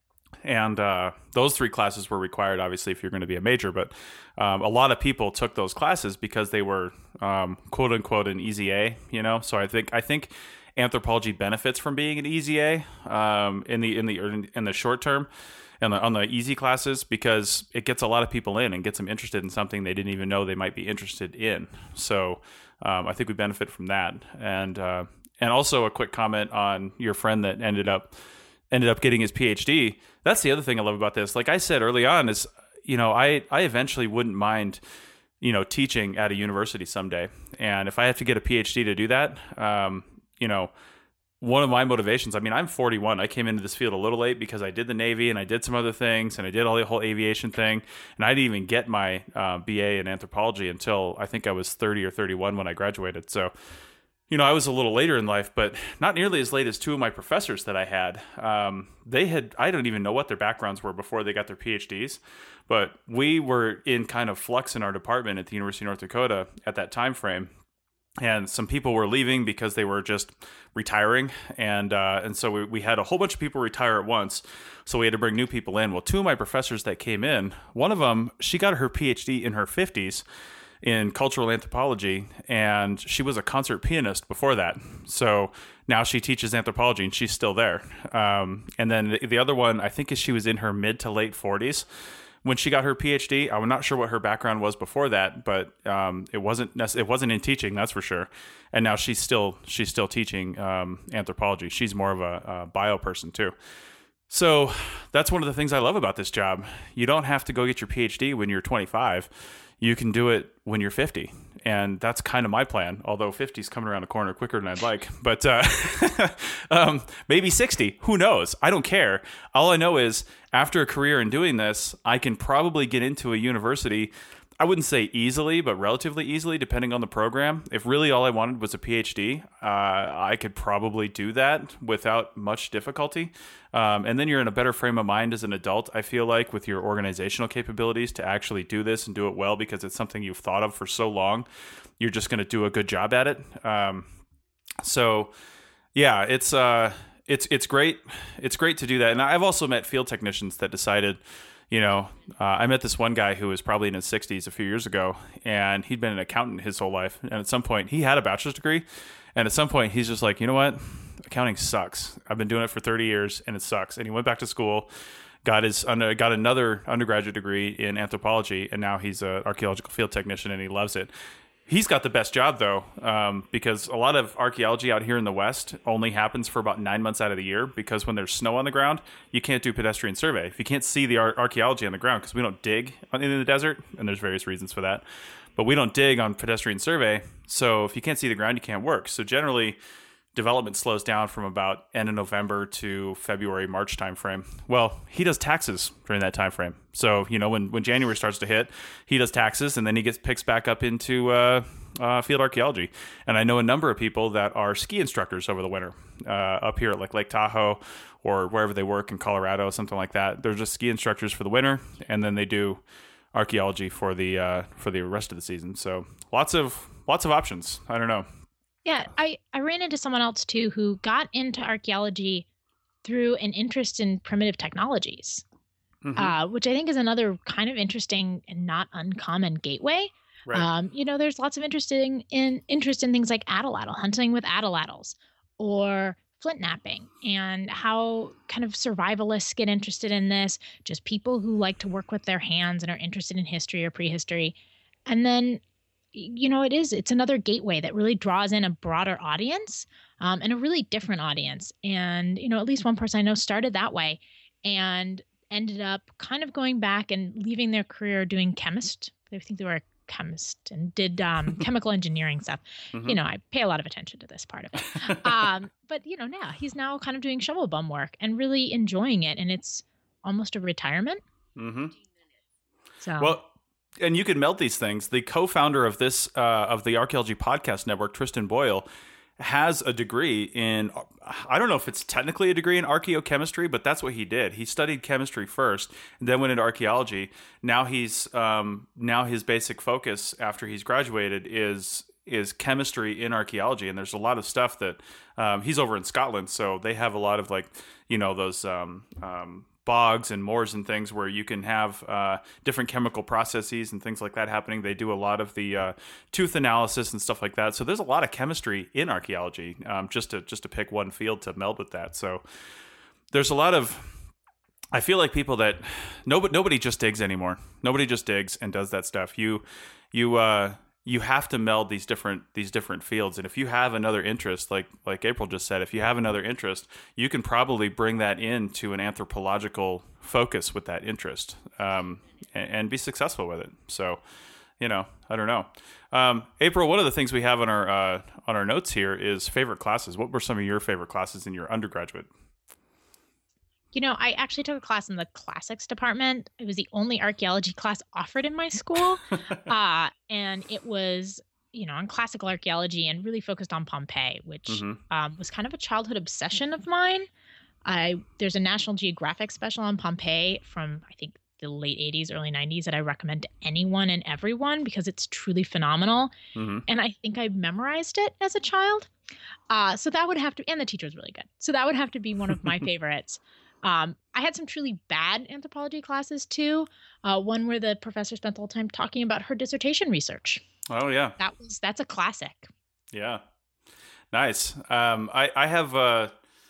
Speaker 2: And uh, those three classes were required, obviously, if you're going to be a major. But um, a lot of people took those classes because they were um, "quote unquote" an easy A. You know, so I think I think anthropology benefits from being an easy A um, in the in the in the short term, and on the easy classes, because it gets a lot of people in and gets them interested in something they didn't even know they might be interested in. So um, I think we benefit from that. And uh, and also a quick comment on your friend that ended up. ended up getting his P H D. That's the other thing I love about this. Like I said early on is, you know, I, I eventually wouldn't mind, you know, teaching at a university someday. And if I have to get a P H D to do that, um, you know, one of my motivations, I mean, I'm forty-one. I came into this field a little late because I did the Navy and I did some other things and I did all the whole aviation thing. And I didn't even get my uh, B A in anthropology until I think I was thirty or thirty-one when I graduated. So, you know, I was a little later in life, but not nearly as late as two of my professors that I had. Um, they had, I don't even know what their backgrounds were before they got their P H Ds, but we were in kind of flux in our department at the University of North Dakota at that time frame. And some people were leaving because they were just retiring. And uh, and so we, we had a whole bunch of people retire at once. So we had to bring new people in. Well, two of my professors that came in, one of them, she got her P H D in her fifties. In cultural anthropology, and she was a concert pianist before that. So now she teaches anthropology, and she's still there. Um, and then the, the other one, I think, is she was in her mid to late forties when she got her P H D. I'm not sure what her background was before that, but um, it wasn't nec- it wasn't in teaching, that's for sure. And now she's still she's still teaching um, anthropology. She's more of a, a bio person too. So that's one of the things I love about this job. You don't have to go get your P H D when you're twenty-five. You can do it when you're fifty. And that's kind of my plan, although fifty is coming around the corner quicker than I'd like. But uh, um, maybe sixty. Who knows? I don't care. All I know is after a career in doing this, I can probably get into a university. I wouldn't say easily, but relatively easily, depending on the program. If really all I wanted was a P H D, uh, I could probably do that without much difficulty. Um, and then you're in a better frame of mind as an adult, I feel like, with your organizational capabilities to actually do this and do it well, because it's something you've thought of for so long. You're just going to do a good job at it. Um, so, yeah, it's uh, it's it's great. It's great to do that. And I've also met field technicians that decided, you know, uh, I met this one guy who was probably in his sixties a few years ago, and he'd been an accountant his whole life. And at some point, he had a bachelor's degree. And at some point, he's just like, you know what? Accounting sucks. I've been doing it for thirty years, and it sucks. And he went back to school, got his under, got another undergraduate degree in anthropology, and now he's an archaeological field technician, and he loves it. He's got the best job, though, um, because a lot of archaeology out here in the West only happens for about nine months out of the year, because when there's snow on the ground, you can't do pedestrian survey. If you can't see the ar- archaeology on the ground, because we don't dig in the desert, and there's various reasons for that, but we don't dig on pedestrian survey, so if you can't see the ground, you can't work. So generally, development slows down from about end of November to February, March timeframe. Well, he does taxes during that timeframe. So, you know, when, when January starts to hit, he does taxes, and then he gets picks back up into uh, uh, field archaeology. And I know a number of people that are ski instructors over the winter uh, up here at like Lake Tahoe or wherever they work in Colorado, something like that. They're just ski instructors for the winter, and then they do archaeology for the uh, for the rest of the season. So lots of lots of options. I don't know.
Speaker 3: Yeah, I, I ran into someone else too who got into archaeology through an interest in primitive technologies, mm-hmm. uh, which I think is another kind of interesting and not uncommon gateway.
Speaker 2: Right.
Speaker 3: Um, you know, there's lots of interesting in interest in things like atlatl, hunting with atlatls, or flint napping, and how kind of survivalists get interested in this, just people who like to work with their hands and are interested in history or prehistory. And then you know, it is, it's another gateway that really draws in a broader audience um, and a really different audience. And, you know, at least one person I know started that way and ended up kind of going back and leaving their career doing chemist. I think they were a chemist and did um, chemical engineering stuff. Mm-hmm. You know, I pay a lot of attention to this part of it. um, but, you know, now he's now kind of doing shovel bum work and really enjoying it. And it's almost a retirement.
Speaker 2: Mm-hmm.
Speaker 3: So,
Speaker 2: well, and you can meld these things. The co-founder of this, uh, of the Archaeology Podcast Network, Tristan Boyle, has a degree in, I don't know if it's technically a degree in archaeochemistry, but that's what he did. He studied chemistry first, and then went into archaeology. Now he's, um, now his basic focus after he's graduated is is chemistry in archaeology. And there's a lot of stuff that, um, he's over in Scotland, so they have a lot of like, you know, those, um, um, bogs and moors and things where you can have uh, different chemical processes and things like that happening. They do a lot of the uh, tooth analysis and stuff like that. So there's a lot of chemistry in archaeology, um, just to just to pick one field to meld with that. So there's a lot of, I feel like people that nobody nobody just digs anymore. Nobody just digs and does that stuff. You you uh, you have to meld these different these different fields. And if you have another interest, like like April just said, if you have another interest, you can probably bring that into an anthropological focus with that interest, um, and, and be successful with it. So, you know, I don't know. Um, April, one of the things we have on our uh, on our notes here is favorite classes. What were some of your favorite classes in your undergraduate?
Speaker 3: You know, I actually took a class in the classics department. It was the only archaeology class offered in my school. uh, and it was, you know, on classical archaeology and really focused on Pompeii, which mm-hmm. um, was kind of a childhood obsession of mine. I There's a National Geographic special on Pompeii from, I think, the late eighties, early nineties that I recommend to anyone and everyone because it's truly phenomenal. Mm-hmm. And I think I memorized it as a child. Uh, so that would have to, and the teacher was really good. So that would have to be one of my favorites. Um, I had some truly bad anthropology classes too. Uh, one where the professor spent the whole time talking about her dissertation research.
Speaker 2: Oh yeah,
Speaker 3: that was that's a classic.
Speaker 2: Yeah, nice. Um, I I have uh,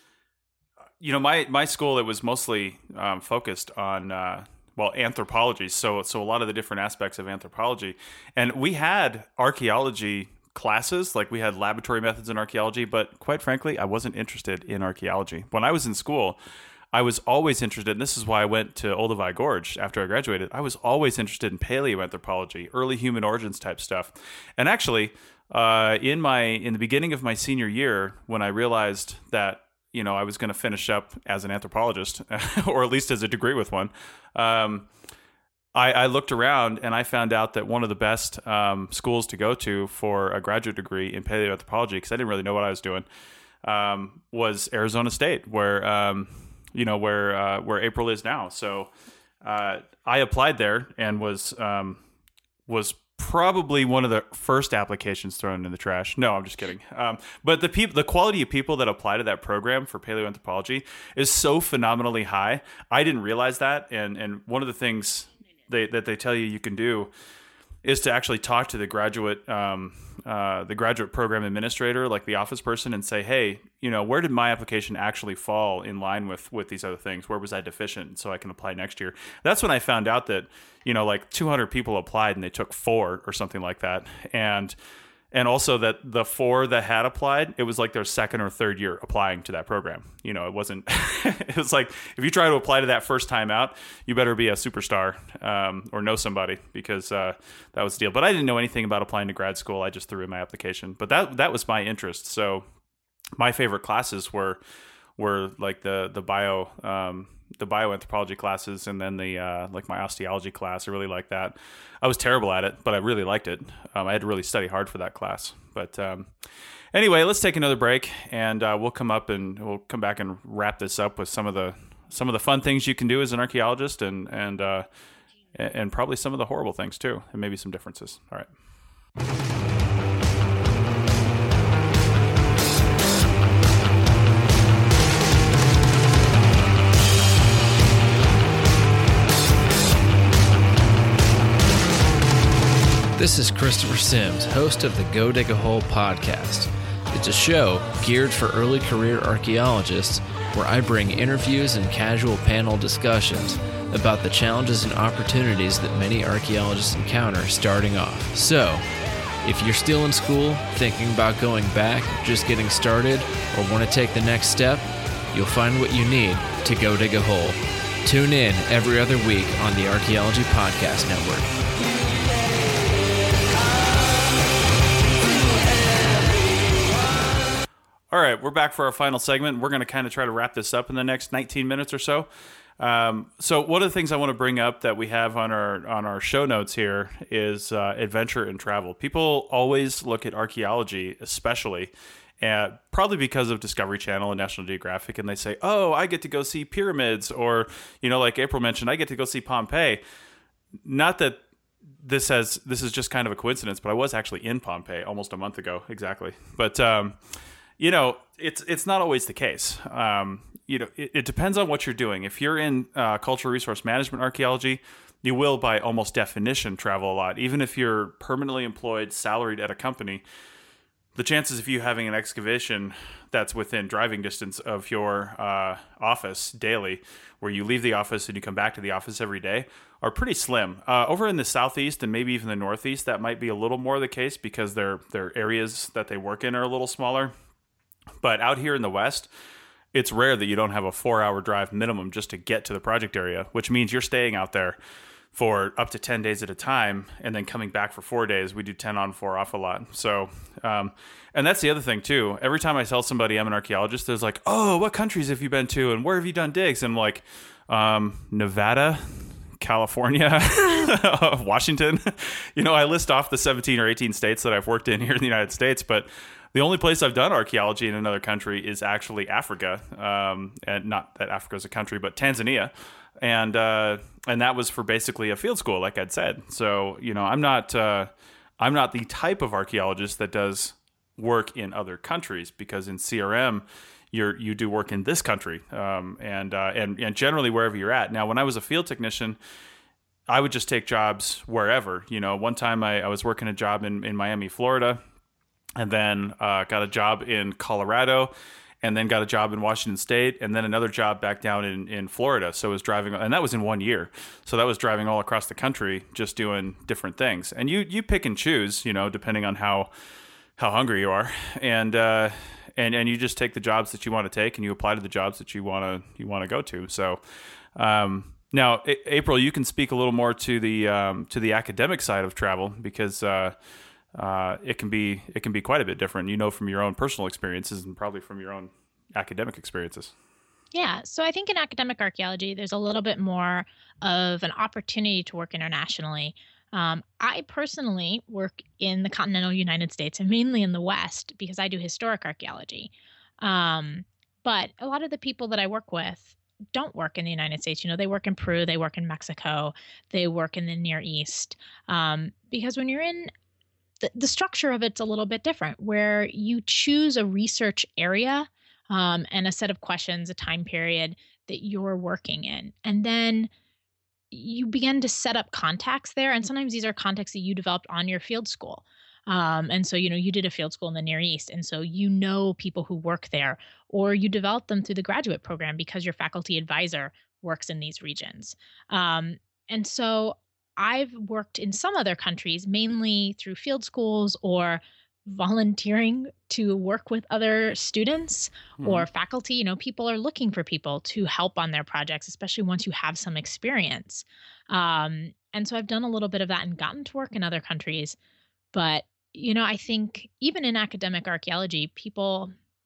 Speaker 2: you know my my school it was mostly um, focused on uh, well anthropology. So so a lot of the different aspects of anthropology, and we had archaeology classes, like we had laboratory methods in archaeology. But quite frankly, I wasn't interested in archaeology when I was in school. I was always interested, and this is why I went to Olduvai Gorge after I graduated. I was always interested in paleoanthropology, early human origins type stuff. And actually, uh, in my in the beginning of my senior year, when I realized that you know I was going to finish up as an anthropologist, or at least as a degree with one, um, I, I looked around and I found out that one of the best um, schools to go to for a graduate degree in paleoanthropology, because I didn't really know what I was doing, um, was Arizona State, where um, you know, where uh, where April is now. So uh, I applied there and was um, was probably one of the first applications thrown in the trash. No, I'm just kidding. Um, but the peop- the quality of people that apply to that program for paleoanthropology is so phenomenally high. I didn't realize that. And and one of the things they, that they tell you you can do is to actually talk to the graduate um, uh, the graduate program administrator, like the office person, and say, hey, you know, where did my application actually fall in line with with these other things? Where was I deficient so I can apply next year? That's when I found out that, you know, like two hundred people applied and they took four or something like that. And and also that the four that had applied, it was like their second or third year applying to that program. You know, it wasn't, it was like, if you try to apply to that first time out, you better be a superstar um, or know somebody, because uh, that was the deal. But I didn't know anything about applying to grad school. I just threw in my application. But that that was my interest. So my favorite classes were were like the the bio um, the bioanthropology classes, and then the uh, like my osteology class. I really liked that. I was terrible at it, but I really liked it. Um, I had to really study hard for that class. But um, anyway, let's take another break, and uh, we'll come up and we'll come back and wrap this up with some of the some of the fun things you can do as an archaeologist, and and uh, and probably some of the horrible things too, and maybe some differences. All right.
Speaker 4: This is Christopher Sims, host of the Go Dig a Hole podcast. It's a show geared for early career archaeologists where I bring interviews and casual panel discussions about the challenges and opportunities that many archaeologists encounter starting off. So, if you're still in school, thinking about going back, just getting started, or want to take the next step, you'll find what you need to go dig a hole. Tune in every other week on the Archaeology Podcast Network.
Speaker 2: All right, we're back for our final segment. We're going to kind of try to wrap this up in the next nineteen minutes or so. Um, so one of the things I want to bring up that we have on our on our show notes here is uh, adventure and travel. People always look at archaeology, especially, uh, probably because of Discovery Channel and National Geographic, and they say, "Oh, I get to go see pyramids," or you know, like April mentioned, "I get to go see Pompeii." Not that this has this is just kind of a coincidence, but I was actually in Pompeii almost a month ago, exactly. But um, you know, it's it's not always the case. Um, you know, it, it depends on what you're doing. If you're in uh, cultural resource management archaeology, you will, by almost definition, travel a lot. Even if you're permanently employed, salaried at a company, the chances of you having an excavation that's within driving distance of your uh, office daily, where you leave the office and you come back to the office every day, are pretty slim. Uh, over in the southeast and maybe even the northeast, that might be a little more the case because their their areas that they work in are a little smaller. But out here in the West, it's rare that you don't have a four-hour drive minimum just to get to the project area, which means you're staying out there for up to ten days at a time and then coming back for four days. We do ten on, four off a lot. So, um, and that's the other thing, too. Every time I tell somebody I'm an archaeologist, there's like, oh, what countries have you been to and where have you done digs? And I'm like, um, Nevada, California, Washington. You know, I list off the seventeen or eighteen states that I've worked in here in the United States, but the only place I've done archaeology in another country is actually Africa, um, and not that Africa is a country, but Tanzania, and uh, and that was for basically a field school, like I'd said. So you know, I'm not uh, I'm not the type of archaeologist that does work in other countries, because in C R M, you're you do work in this country, um, and uh, and and generally wherever you're at. Now, when I was a field technician, I would just take jobs wherever. You know, one time I, I was working a job in, in Miami, Florida. And then uh, got a job in Colorado, and then got a job in Washington State, and then another job back down in, in Florida. So I was driving, and that was in one year. So that was driving all across the country, just doing different things. And you you pick and choose, you know, depending on how how hungry you are, and uh, and and you just take the jobs that you want to take, and you apply to the jobs that you want to you want to go to. So. Um, now, A- April, you can speak a little more to the um, to the academic side of travel, because uh, Uh, it can be it can be quite a bit different, you know, from your own personal experiences and probably from your own academic experiences.
Speaker 3: Yeah, so I think in academic archaeology, there's a little bit more of an opportunity to work internationally. Um, I personally work in the continental United States and mainly in the West because I do historic archaeology. Um, but a lot of the people that I work with don't work in the United States. You know, they work in Peru, they work in Mexico, they work in the Near East. Um, because when you're in The, the structure of it's a little bit different, where you choose a research area um, and a set of questions, a time period that you're working in. And then you begin to set up contacts there. And sometimes these are contacts that you developed on your field school. Um, and so, you know, you did a field school in the Near East. And so you know people who work there, or you develop them through the graduate program because your faculty advisor works in these regions. Um, and so I've worked in some other countries, mainly through field schools or volunteering to work with other students
Speaker 2: Mhm.
Speaker 3: or faculty. You know, people are looking for people to help on their projects, especially once you have some experience. Um, and so I've done a little bit of that and gotten to work in other countries. But, you know, I think even in academic archaeology, people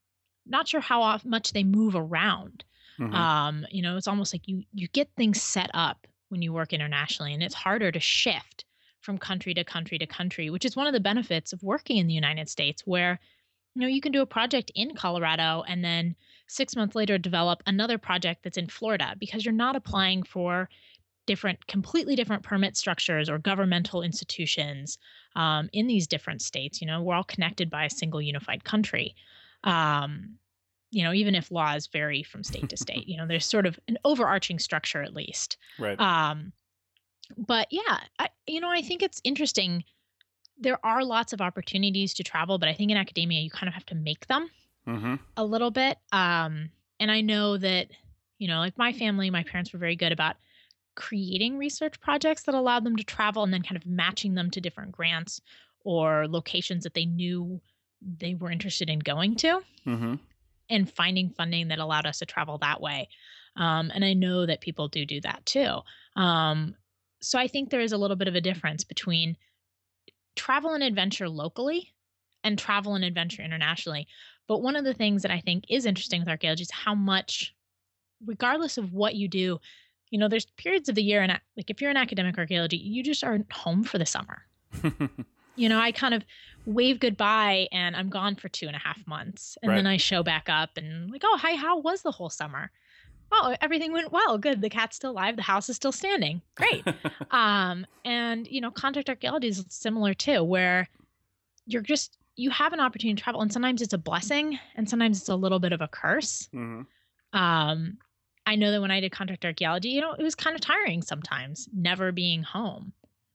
Speaker 3: not sure how off, much they move around.
Speaker 2: Mhm.
Speaker 3: Um, you know, it's almost like you you get things set up when you work internationally, and it's harder to shift from country to country to country, which is one of the benefits of working in the United States, where you know you can do a project in Colorado and then six months later develop another project that's in Florida, because you're not applying for different, completely different permit structures or governmental institutions um, in these different states. You know, we're all connected by a single unified country. Um, you know, even if laws vary from state to state, you know, there's sort of an overarching structure at least.
Speaker 2: Right.
Speaker 3: Um, but yeah, I, you know, I think it's interesting. There are lots of opportunities to travel, but I think in academia, you kind of have to make them
Speaker 2: Mm-hmm.
Speaker 3: a little bit. Um, and I know that, you know, like my family, my parents were very good about creating research projects that allowed them to travel and then kind of matching them to different grants or locations that they knew they were interested in going to,
Speaker 2: Mm-hmm.
Speaker 3: and finding funding that allowed us to travel that way. Um, and I know that people do do that too. Um, so I think there is a little bit of a difference between travel and adventure locally and travel and adventure internationally. But one of the things that I think is interesting with archaeology is how much, regardless of what you do, you know, there's periods of the year, and like if you're in academic archaeology, you just aren't home for the summer. You know, I kind of wave goodbye and I'm gone for two and a half months. And
Speaker 2: Right.
Speaker 3: then I show back up and like, oh, hi, how was the whole summer? Oh, everything went well. Good. The cat's still alive. The house is still standing. Great. um, and, you know, contract archaeology is similar too, where you're just, you have an opportunity to travel, and sometimes it's a blessing and sometimes it's a little bit of a curse.
Speaker 2: Mm-hmm.
Speaker 3: Um, I know that when I did contract archaeology, you know, it was kind of tiring sometimes, never being home.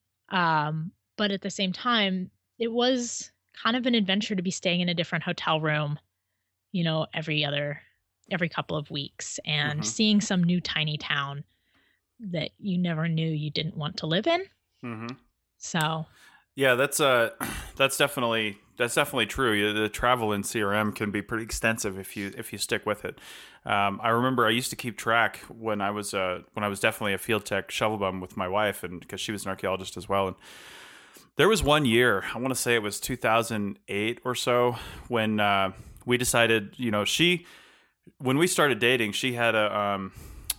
Speaker 3: Um, but at the same time, it was kind of an adventure to be staying in a different hotel room, you know, every other, every couple of weeks, and
Speaker 2: Mhm.
Speaker 3: seeing some new tiny town that you never knew you didn't want to live in.
Speaker 2: Mm-hmm.
Speaker 3: So,
Speaker 2: Yeah, that's uh, that's definitely that's definitely true. You- The travel in C R M can be pretty extensive if you if you stick with it. Um, I remember I used to keep track when I was uh, when I was definitely a field tech shovel bum with my wife, and because she was an archaeologist as well. And there was one year, I want to say it was two thousand eight or so, when uh, we decided, you know, she when we started dating, she had a um,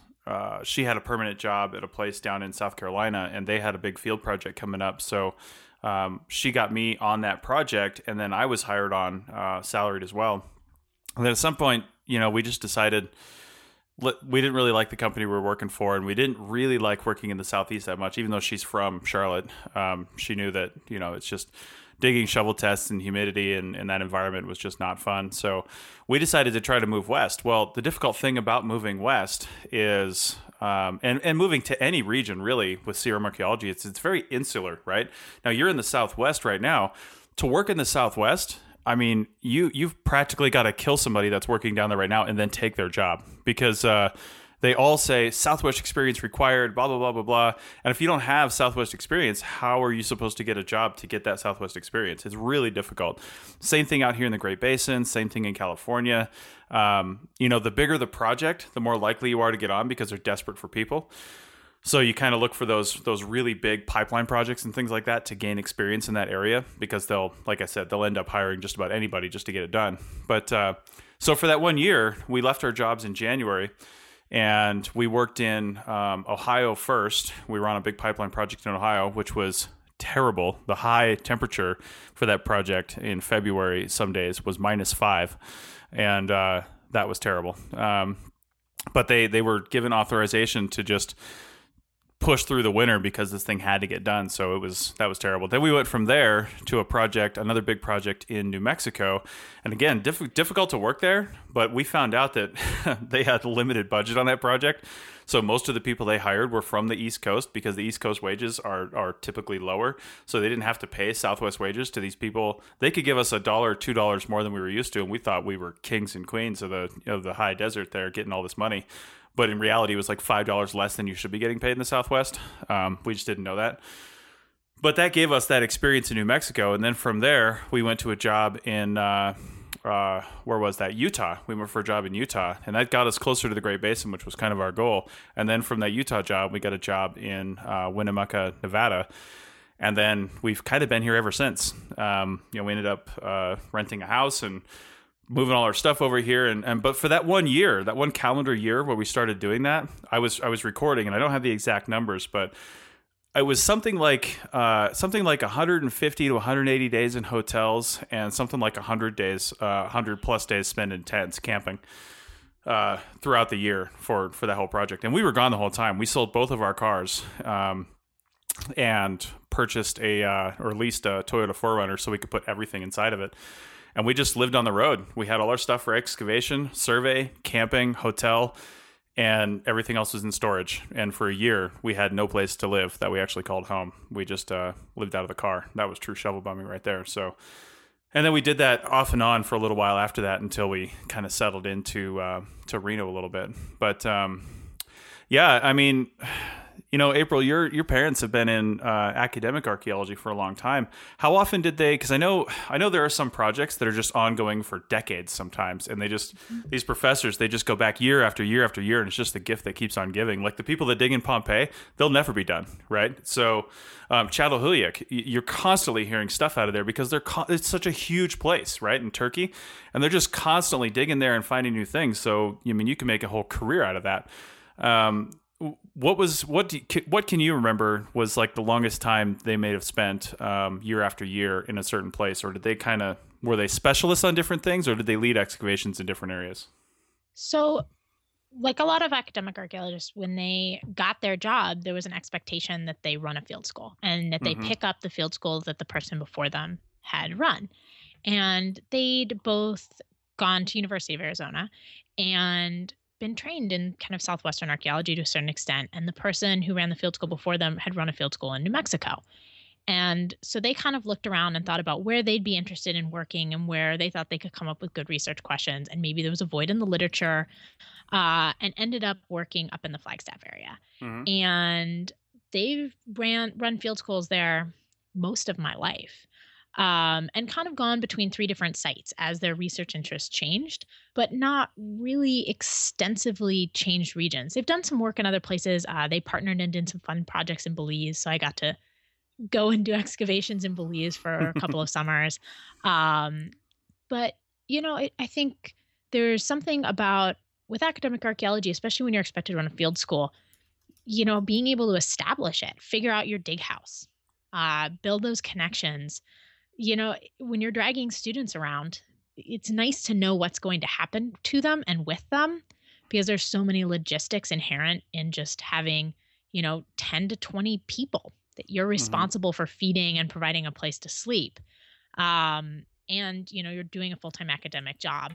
Speaker 2: uh, she had a permanent job at a place down in South Carolina, and they had a big field project coming up. So um, she got me on that project, and then I was hired on, uh, salaried as well. And then at some point, you know, we just decided let- we didn't really like the company we were working for, and we didn't really like working in the Southeast that much, even though she's from Charlotte. Um, she knew that, you know, it's just digging shovel tests and humidity and, and that environment was just not fun. So we decided to try to move west. Well, the difficult thing about moving west is, um, and, and moving to any region really with C R M archaeology, it's, it's very insular, right? Now you're in the Southwest right now. To work in the Southwest, I mean, you, you've practically got to kill somebody that's working down there right now and then take their job, because uh, they all say Southwest experience required, blah, blah, blah, blah, blah. And if you don't have Southwest experience, how are you supposed to get a job to get that Southwest experience? It's really difficult. Same thing out here in the Great Basin, same thing in California. Um, you know, the bigger the project, the more likely you are to get on because they're desperate for people. So you kind of look for those those really big pipeline projects and things like that to gain experience in that area, because they'll, like I said, they'll end up hiring just about anybody just to get it done. But uh, so for that one year, we left our jobs in January, and we worked in um, Ohio first. We were on a big pipeline project in Ohio, which was terrible. The high temperature for that project in February some days was minus five, and uh, that was terrible. Um, but they they were given authorization to just push through the winter because this thing had to get done. So it was, that was terrible. Then we went from there to a project, another big project in New Mexico. And again, diff- difficult to work there, but we found out that they had a limited budget on that project. So most of the people they hired were from the East Coast, because the East Coast wages are, are typically lower. So they didn't have to pay Southwest wages to these people. They could give us a dollar, two dollars more than we were used to. And we thought we were kings and queens of the, of the high desert there, getting all this money. But in reality, it was like five dollars less than you should be getting paid in the Southwest. Um, we just didn't know that. But that gave us that experience in New Mexico. And then from there, we went to a job in, uh, uh, where was that? Utah. We went for a job in Utah. And that got us closer to the Great Basin, which was kind of our goal. And then from that Utah job, we got a job in uh, Winnemucca, Nevada. And then we've kind of been here ever since. Um, you know, we ended up uh, renting a house and moving all our stuff over here. And, and but for that one year, that one calendar year where we started doing that, I was I was recording, and I don't have the exact numbers, but it was something like uh, something like one hundred fifty to one hundred eighty days in hotels, and something like one hundred days, uh, one hundred plus days spent in tents camping uh, throughout the year for for that whole project. And we were gone the whole time. We sold both of our cars. Um, and purchased a, uh, or leased a Toyota four runner so we could put everything inside of it. And we just lived on the road. We had all our stuff for excavation, survey, camping, hotel, and everything else was in storage. And for a year, we had no place to live that we actually called home. We just uh, lived out of the car. That was true shovel bumming right there. So, and then we did that off and on for a little while after that until we kind of settled into uh, to Reno a little bit. But um, yeah, I mean, you know, April, your your parents have been in uh, academic archaeology for a long time. How often did they? Because I know I know there are some projects that are just ongoing for decades sometimes, and they just these professors they just go back year after year after year, and it's just the gift that keeps on giving. Like the people that dig in Pompeii, they'll never be done, right? So um, Çatalhöyük, you're constantly hearing stuff out of there because they're co- it's such a huge place, right, in Turkey, and they're just constantly digging there and finding new things. So I mean, you can make a whole career out of that. Um, What was what? Do you, what can you remember was like the longest time they may have spent um, year after year in a certain place, or did they kind of were they specialists on different things, or did they lead excavations in different areas?
Speaker 3: So, like a lot of academic archaeologists, when they got their job, there was an expectation that they run a field school and that they
Speaker 2: Mhm.
Speaker 3: pick up the field schools that the person before them had run, and they'd both gone to University of Arizona and been trained in kind of Southwestern archaeology to a certain extent. And the person who ran the field school before them had run a field school in New Mexico. And so they kind of looked around and thought about where they'd be interested in working and where they thought they could come up with good research questions. And maybe there was a void in the literature, uh, and ended up working up in the Flagstaff area.
Speaker 2: Mhm.
Speaker 3: And they've ran run field schools there most of my life. Um, and kind of gone between three different sites as their research interests changed, but not really extensively changed regions. They've done some work in other places. Uh, they partnered and did some fun projects in Belize. So I got to go and do excavations in Belize for a couple of summers. Um, but, you know, I, I think there's something about with academic archaeology, especially when you're expected to run a field school, you know, being able to establish it, figure out your dig house, uh, build those connections. You know, when you're dragging students around, it's nice to know what's going to happen to them and with them because there's so many logistics inherent in just having, you know, ten to twenty people that you're responsible for feeding and providing a place to sleep. Um, and, you know, you're doing a full-time academic job.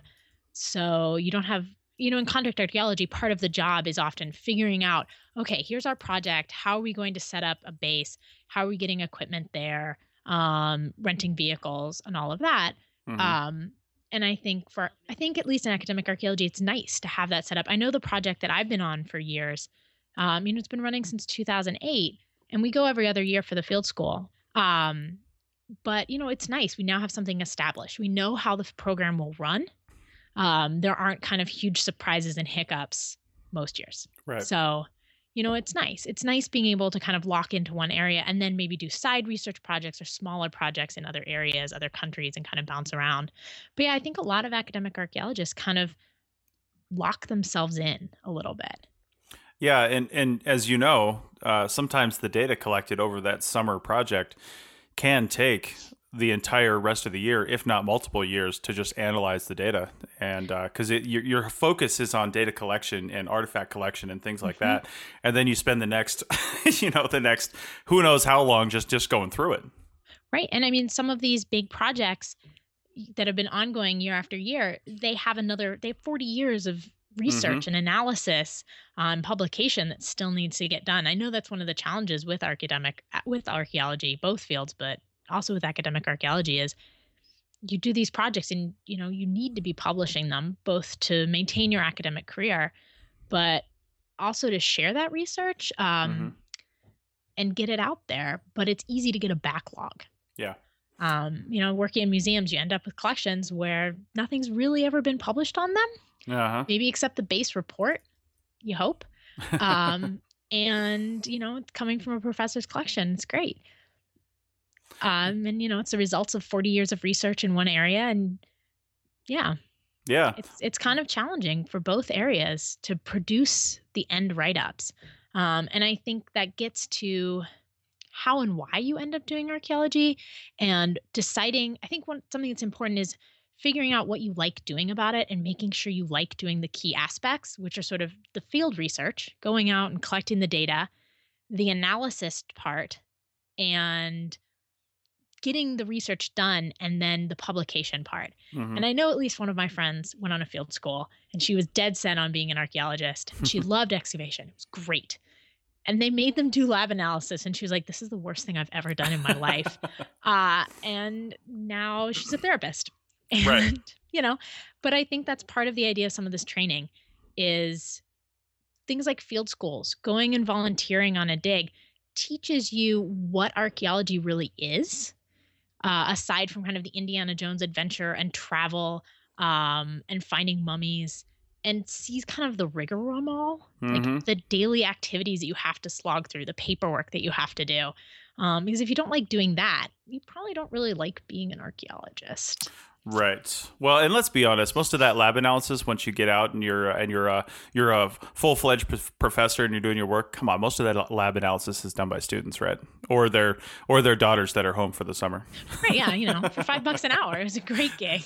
Speaker 3: So you don't have, you know, in contract archaeology, part of the job is often figuring out, okay, here's our project. How are we going to set up a base? How are we getting equipment there? Um, renting vehicles and all of that.
Speaker 2: Mhm.
Speaker 3: Um, and I think for, I think at least in academic archaeology, it's nice to have that set up. I know the project that I've been on for years, um, you know, it's been running since two thousand eight and we go every other year for the field school. Um, but, you know, it's nice. We now have something established. We know how the program will run. Um, there aren't kind of huge surprises and hiccups most years.
Speaker 2: Right.
Speaker 3: So, you know, it's nice. It's nice being able to kind of lock into one area and then maybe do side research projects or smaller projects in other areas, other countries, and kind of bounce around. But yeah, I think a lot of academic archaeologists kind of lock themselves in a little bit.
Speaker 2: Yeah, and and as you know, uh, sometimes the data collected over that summer project can take the entire rest of the year, if not multiple years, to just analyze the data. And because uh, your, your focus is on data collection and artifact collection and things like
Speaker 3: Mm-hmm.
Speaker 2: that. And then you spend the next, you know, the next who knows how long just, just going through it.
Speaker 3: Right. And I mean, some of these big projects that have been ongoing year after year, they have another, they have forty years of research and analysis on publication that still needs to get done. I know that's one of the challenges with academic, with archaeology, both fields, but also with academic archaeology is you do these projects and, you know, you need to be publishing them both to maintain your academic career, but also to share that research um,
Speaker 2: Mhm.
Speaker 3: and get it out there. But it's easy to get a backlog.
Speaker 2: Yeah.
Speaker 3: Um, you know, working in museums, you end up with collections where nothing's really ever been published on them,
Speaker 2: Uh-huh.
Speaker 3: maybe except the base report, you hope. Um, and, you know, it's coming from a professor's collection. It's great. Um, and, you know, it's the results of forty years of research in one area. And yeah.
Speaker 2: Yeah.
Speaker 3: It's it's kind of challenging for both areas to produce the end write-ups. Um, and I think that gets to how and why you end up doing archaeology and deciding. I think one something that's important is figuring out what you like doing about it and making sure you like doing the key aspects, which are sort of the field research, going out and collecting the data, the analysis part, and getting the research done, and then the publication part.
Speaker 2: Mm-hmm.
Speaker 3: And I know at least one of my friends went on a field school and she was dead set on being an archaeologist. And she loved excavation. It was great. And they made them do lab analysis. And she was like, this is the worst thing I've ever done in my life. Uh, and now she's a therapist. And,
Speaker 2: Right.
Speaker 3: you know, but I think that's part of the idea of some of this training is things like field schools, going and volunteering on a dig teaches you what archaeology really is. Uh, aside from kind of the Indiana Jones adventure and travel um, and finding mummies, and sees kind of the rigmarole,
Speaker 2: Mm-hmm.
Speaker 3: like the daily activities that you have to slog through, the paperwork that you have to do. Um, because if you don't like doing that, you probably don't really like being an archaeologist.
Speaker 2: Right. Well, and let's be honest. Most of that lab analysis, once you get out and you're and you're uh, you're a full fledged p- professor and you're doing your work, come on, most of that lab analysis is done by students, right? Or their or their daughters that are home for the summer.
Speaker 3: Right? Yeah, you know, for five bucks an hour, it was a great gig.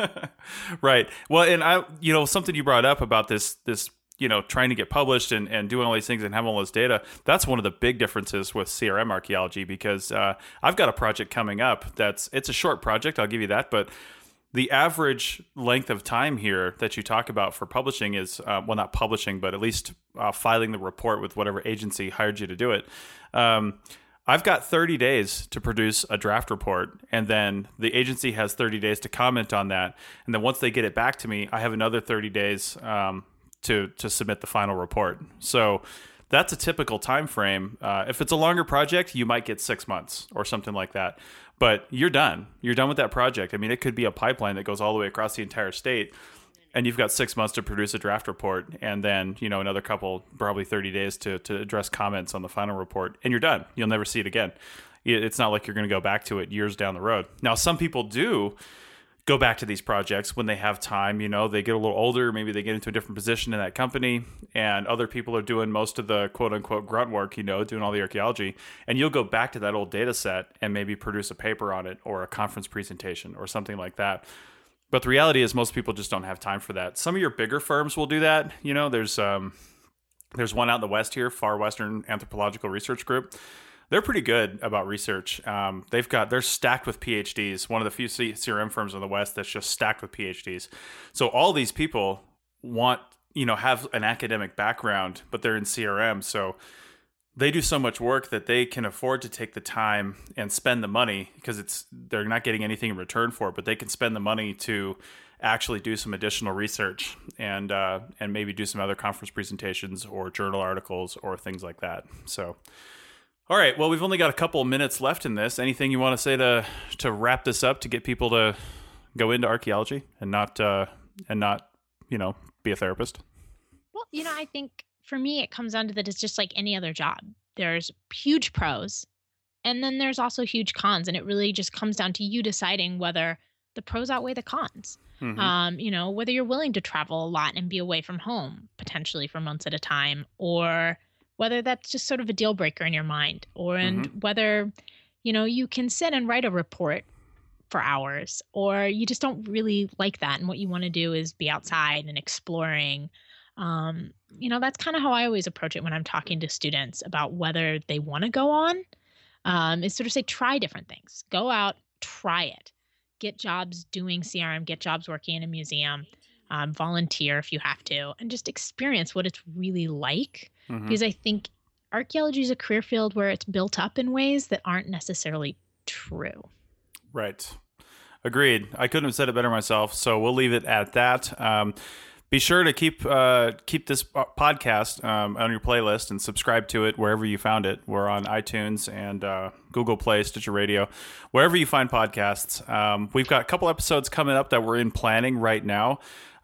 Speaker 2: Right. Well, and I, you know, something you brought up about this this. you know, trying to get published and, and doing all these things and having all this data, that's one of the big differences with C R M archaeology, because uh, I've got a project coming up that's, it's a short project, I'll give you that, but the average length of time here that you talk about for publishing is, uh, well, not publishing, but at least uh, filing the report with whatever agency hired you to do it. Um, I've got thirty days to produce a draft report, and then the agency has thirty days to comment on that. And then once they get it back to me, I have another thirty days um, to to submit the final report. So that's a typical time frame. Uh, if it's a longer project, you might get six months or something like that. But you're done. You're done with that project. I mean, it could be a pipeline that goes all the way across the entire state, and you've got six months to produce a draft report, and then, you know, another couple, probably thirty days to, to address comments on the final report, and you're done. You'll never see it again. It's not like you're going to go back to it years down the road. Now, some people do go back to these projects when they have time. You know, they get a little older, maybe they get into a different position in that company, and other people are doing most of the quote unquote grunt work, you know, doing all the archaeology. And you'll go back to that old data set and maybe produce a paper on it or a conference presentation or something like that. But the reality is most people just don't have time for that. Some of your bigger firms will do that. You know, there's um, there's one out in the West here, Far Western Anthropological Research Group. They're pretty good about research. Um, they've got, they're stacked with P H Ds. One of the few C R M firms in the West that's just stacked with P H Ds. So all these people want, you know, have an academic background, but they're in C R M. So they do so much work that they can afford to take the time and spend the money, because it's, they're not getting anything in return for it, but they can spend the money to actually do some additional research and, uh, and maybe do some other conference presentations or journal articles or things like that. So, all right. Well, we've only got a couple of minutes left in this. Anything you want to say to to wrap this up, to get people to go into archaeology and not uh, and not, you know, be a therapist?
Speaker 3: Well, you know, I think for me, it comes down to that it's just like any other job. There's huge pros, and then there's also huge cons, and it really just comes down to you deciding whether the pros outweigh the cons.
Speaker 2: Mm-hmm.
Speaker 3: Um, you know, whether you're willing to travel a lot and be away from home potentially for months at a time, or whether that's just sort of a deal breaker in your mind, or and
Speaker 2: Mm-hmm.
Speaker 3: whether, you know, you can sit and write a report for hours, or you just don't really like that. And what you want to do is be outside and exploring. Um, you know, that's kind of how I always approach it when I'm talking to students about whether they want to go on, um, is sort of say, try different things, go out, try it, get jobs doing C R M, get jobs working in a museum, um, volunteer if you have to, and just experience what it's really like.
Speaker 2: Mm-hmm.
Speaker 3: Because I think archaeology is a career field where it's built up in ways that aren't necessarily true.
Speaker 2: Right. Agreed. I couldn't have said it better myself. So we'll leave it at that. Um, be sure to keep uh, keep this podcast um, on your playlist and subscribe to it wherever you found it. We're on iTunes and uh, Google Play, Stitcher Radio, wherever you find podcasts. Um, we've got a couple episodes coming up that we're in planning right now.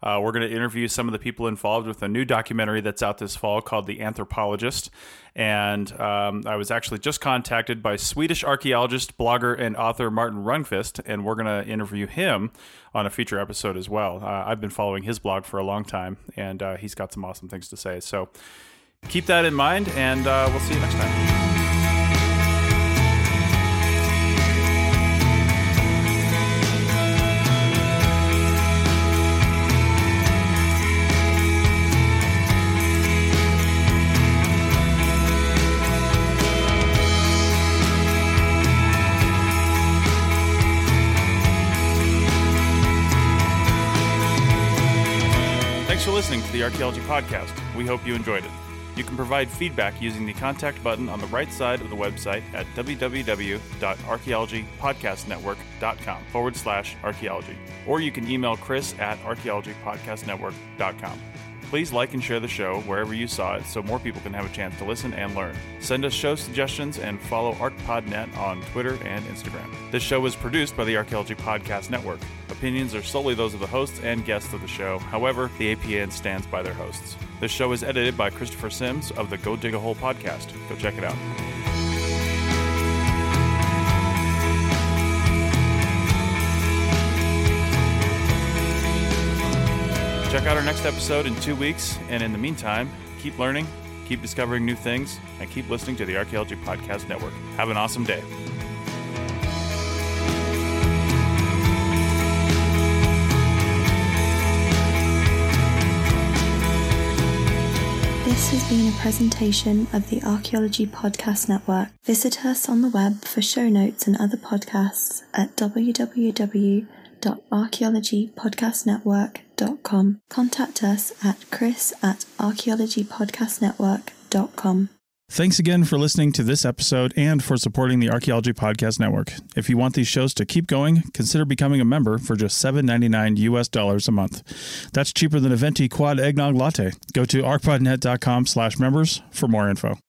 Speaker 2: Uh, we're going to interview some of the people involved with a new documentary that's out this fall called The Anthropologist. And um, I was actually just contacted by Swedish archaeologist, blogger, and author Martin Rundqvist, and we're going to interview him on a future episode as well. Uh, I've been following his blog for a long time, and uh, he's got some awesome things to say. So keep that in mind, and uh, we'll see you next time. Thanks for listening to the Archaeology Podcast. We hope you enjoyed it. You can provide feedback using the contact button on the right side of the website at www.archaeologypodcastnetwork.com forward slash archaeology. Or you can email Chris at archaeologypodcastnetwork dot com. Please like and share the show wherever you saw it so more people can have a chance to listen and learn. Send us show suggestions and follow ArchPodNet on Twitter and Instagram. This show was produced by the Archaeology Podcast Network. Opinions are solely those of the hosts and guests of the show. However, the A P N stands by their hosts. This show is edited by Christopher Sims of the Go Dig a Hole podcast. Go check it out. Check out our next episode in two weeks, and in the meantime, keep learning, keep discovering new things, and keep listening to the Archaeology Podcast Network. Have an awesome day.
Speaker 1: This has been a presentation of the Archaeology Podcast Network. Visit us on the web for show notes and other podcasts at w w w dot archaeology podcast network dot com. Contact us at chris at archaeology podcast network dot com.
Speaker 5: Thanks again for listening to this episode and for supporting the Archaeology Podcast Network. If you want these shows to keep going, consider becoming a member for just seven dollars and ninety-nine U S dollars a month. That's cheaper than a venti quad eggnog latte. Go to archpodnet dot com slash members for more info.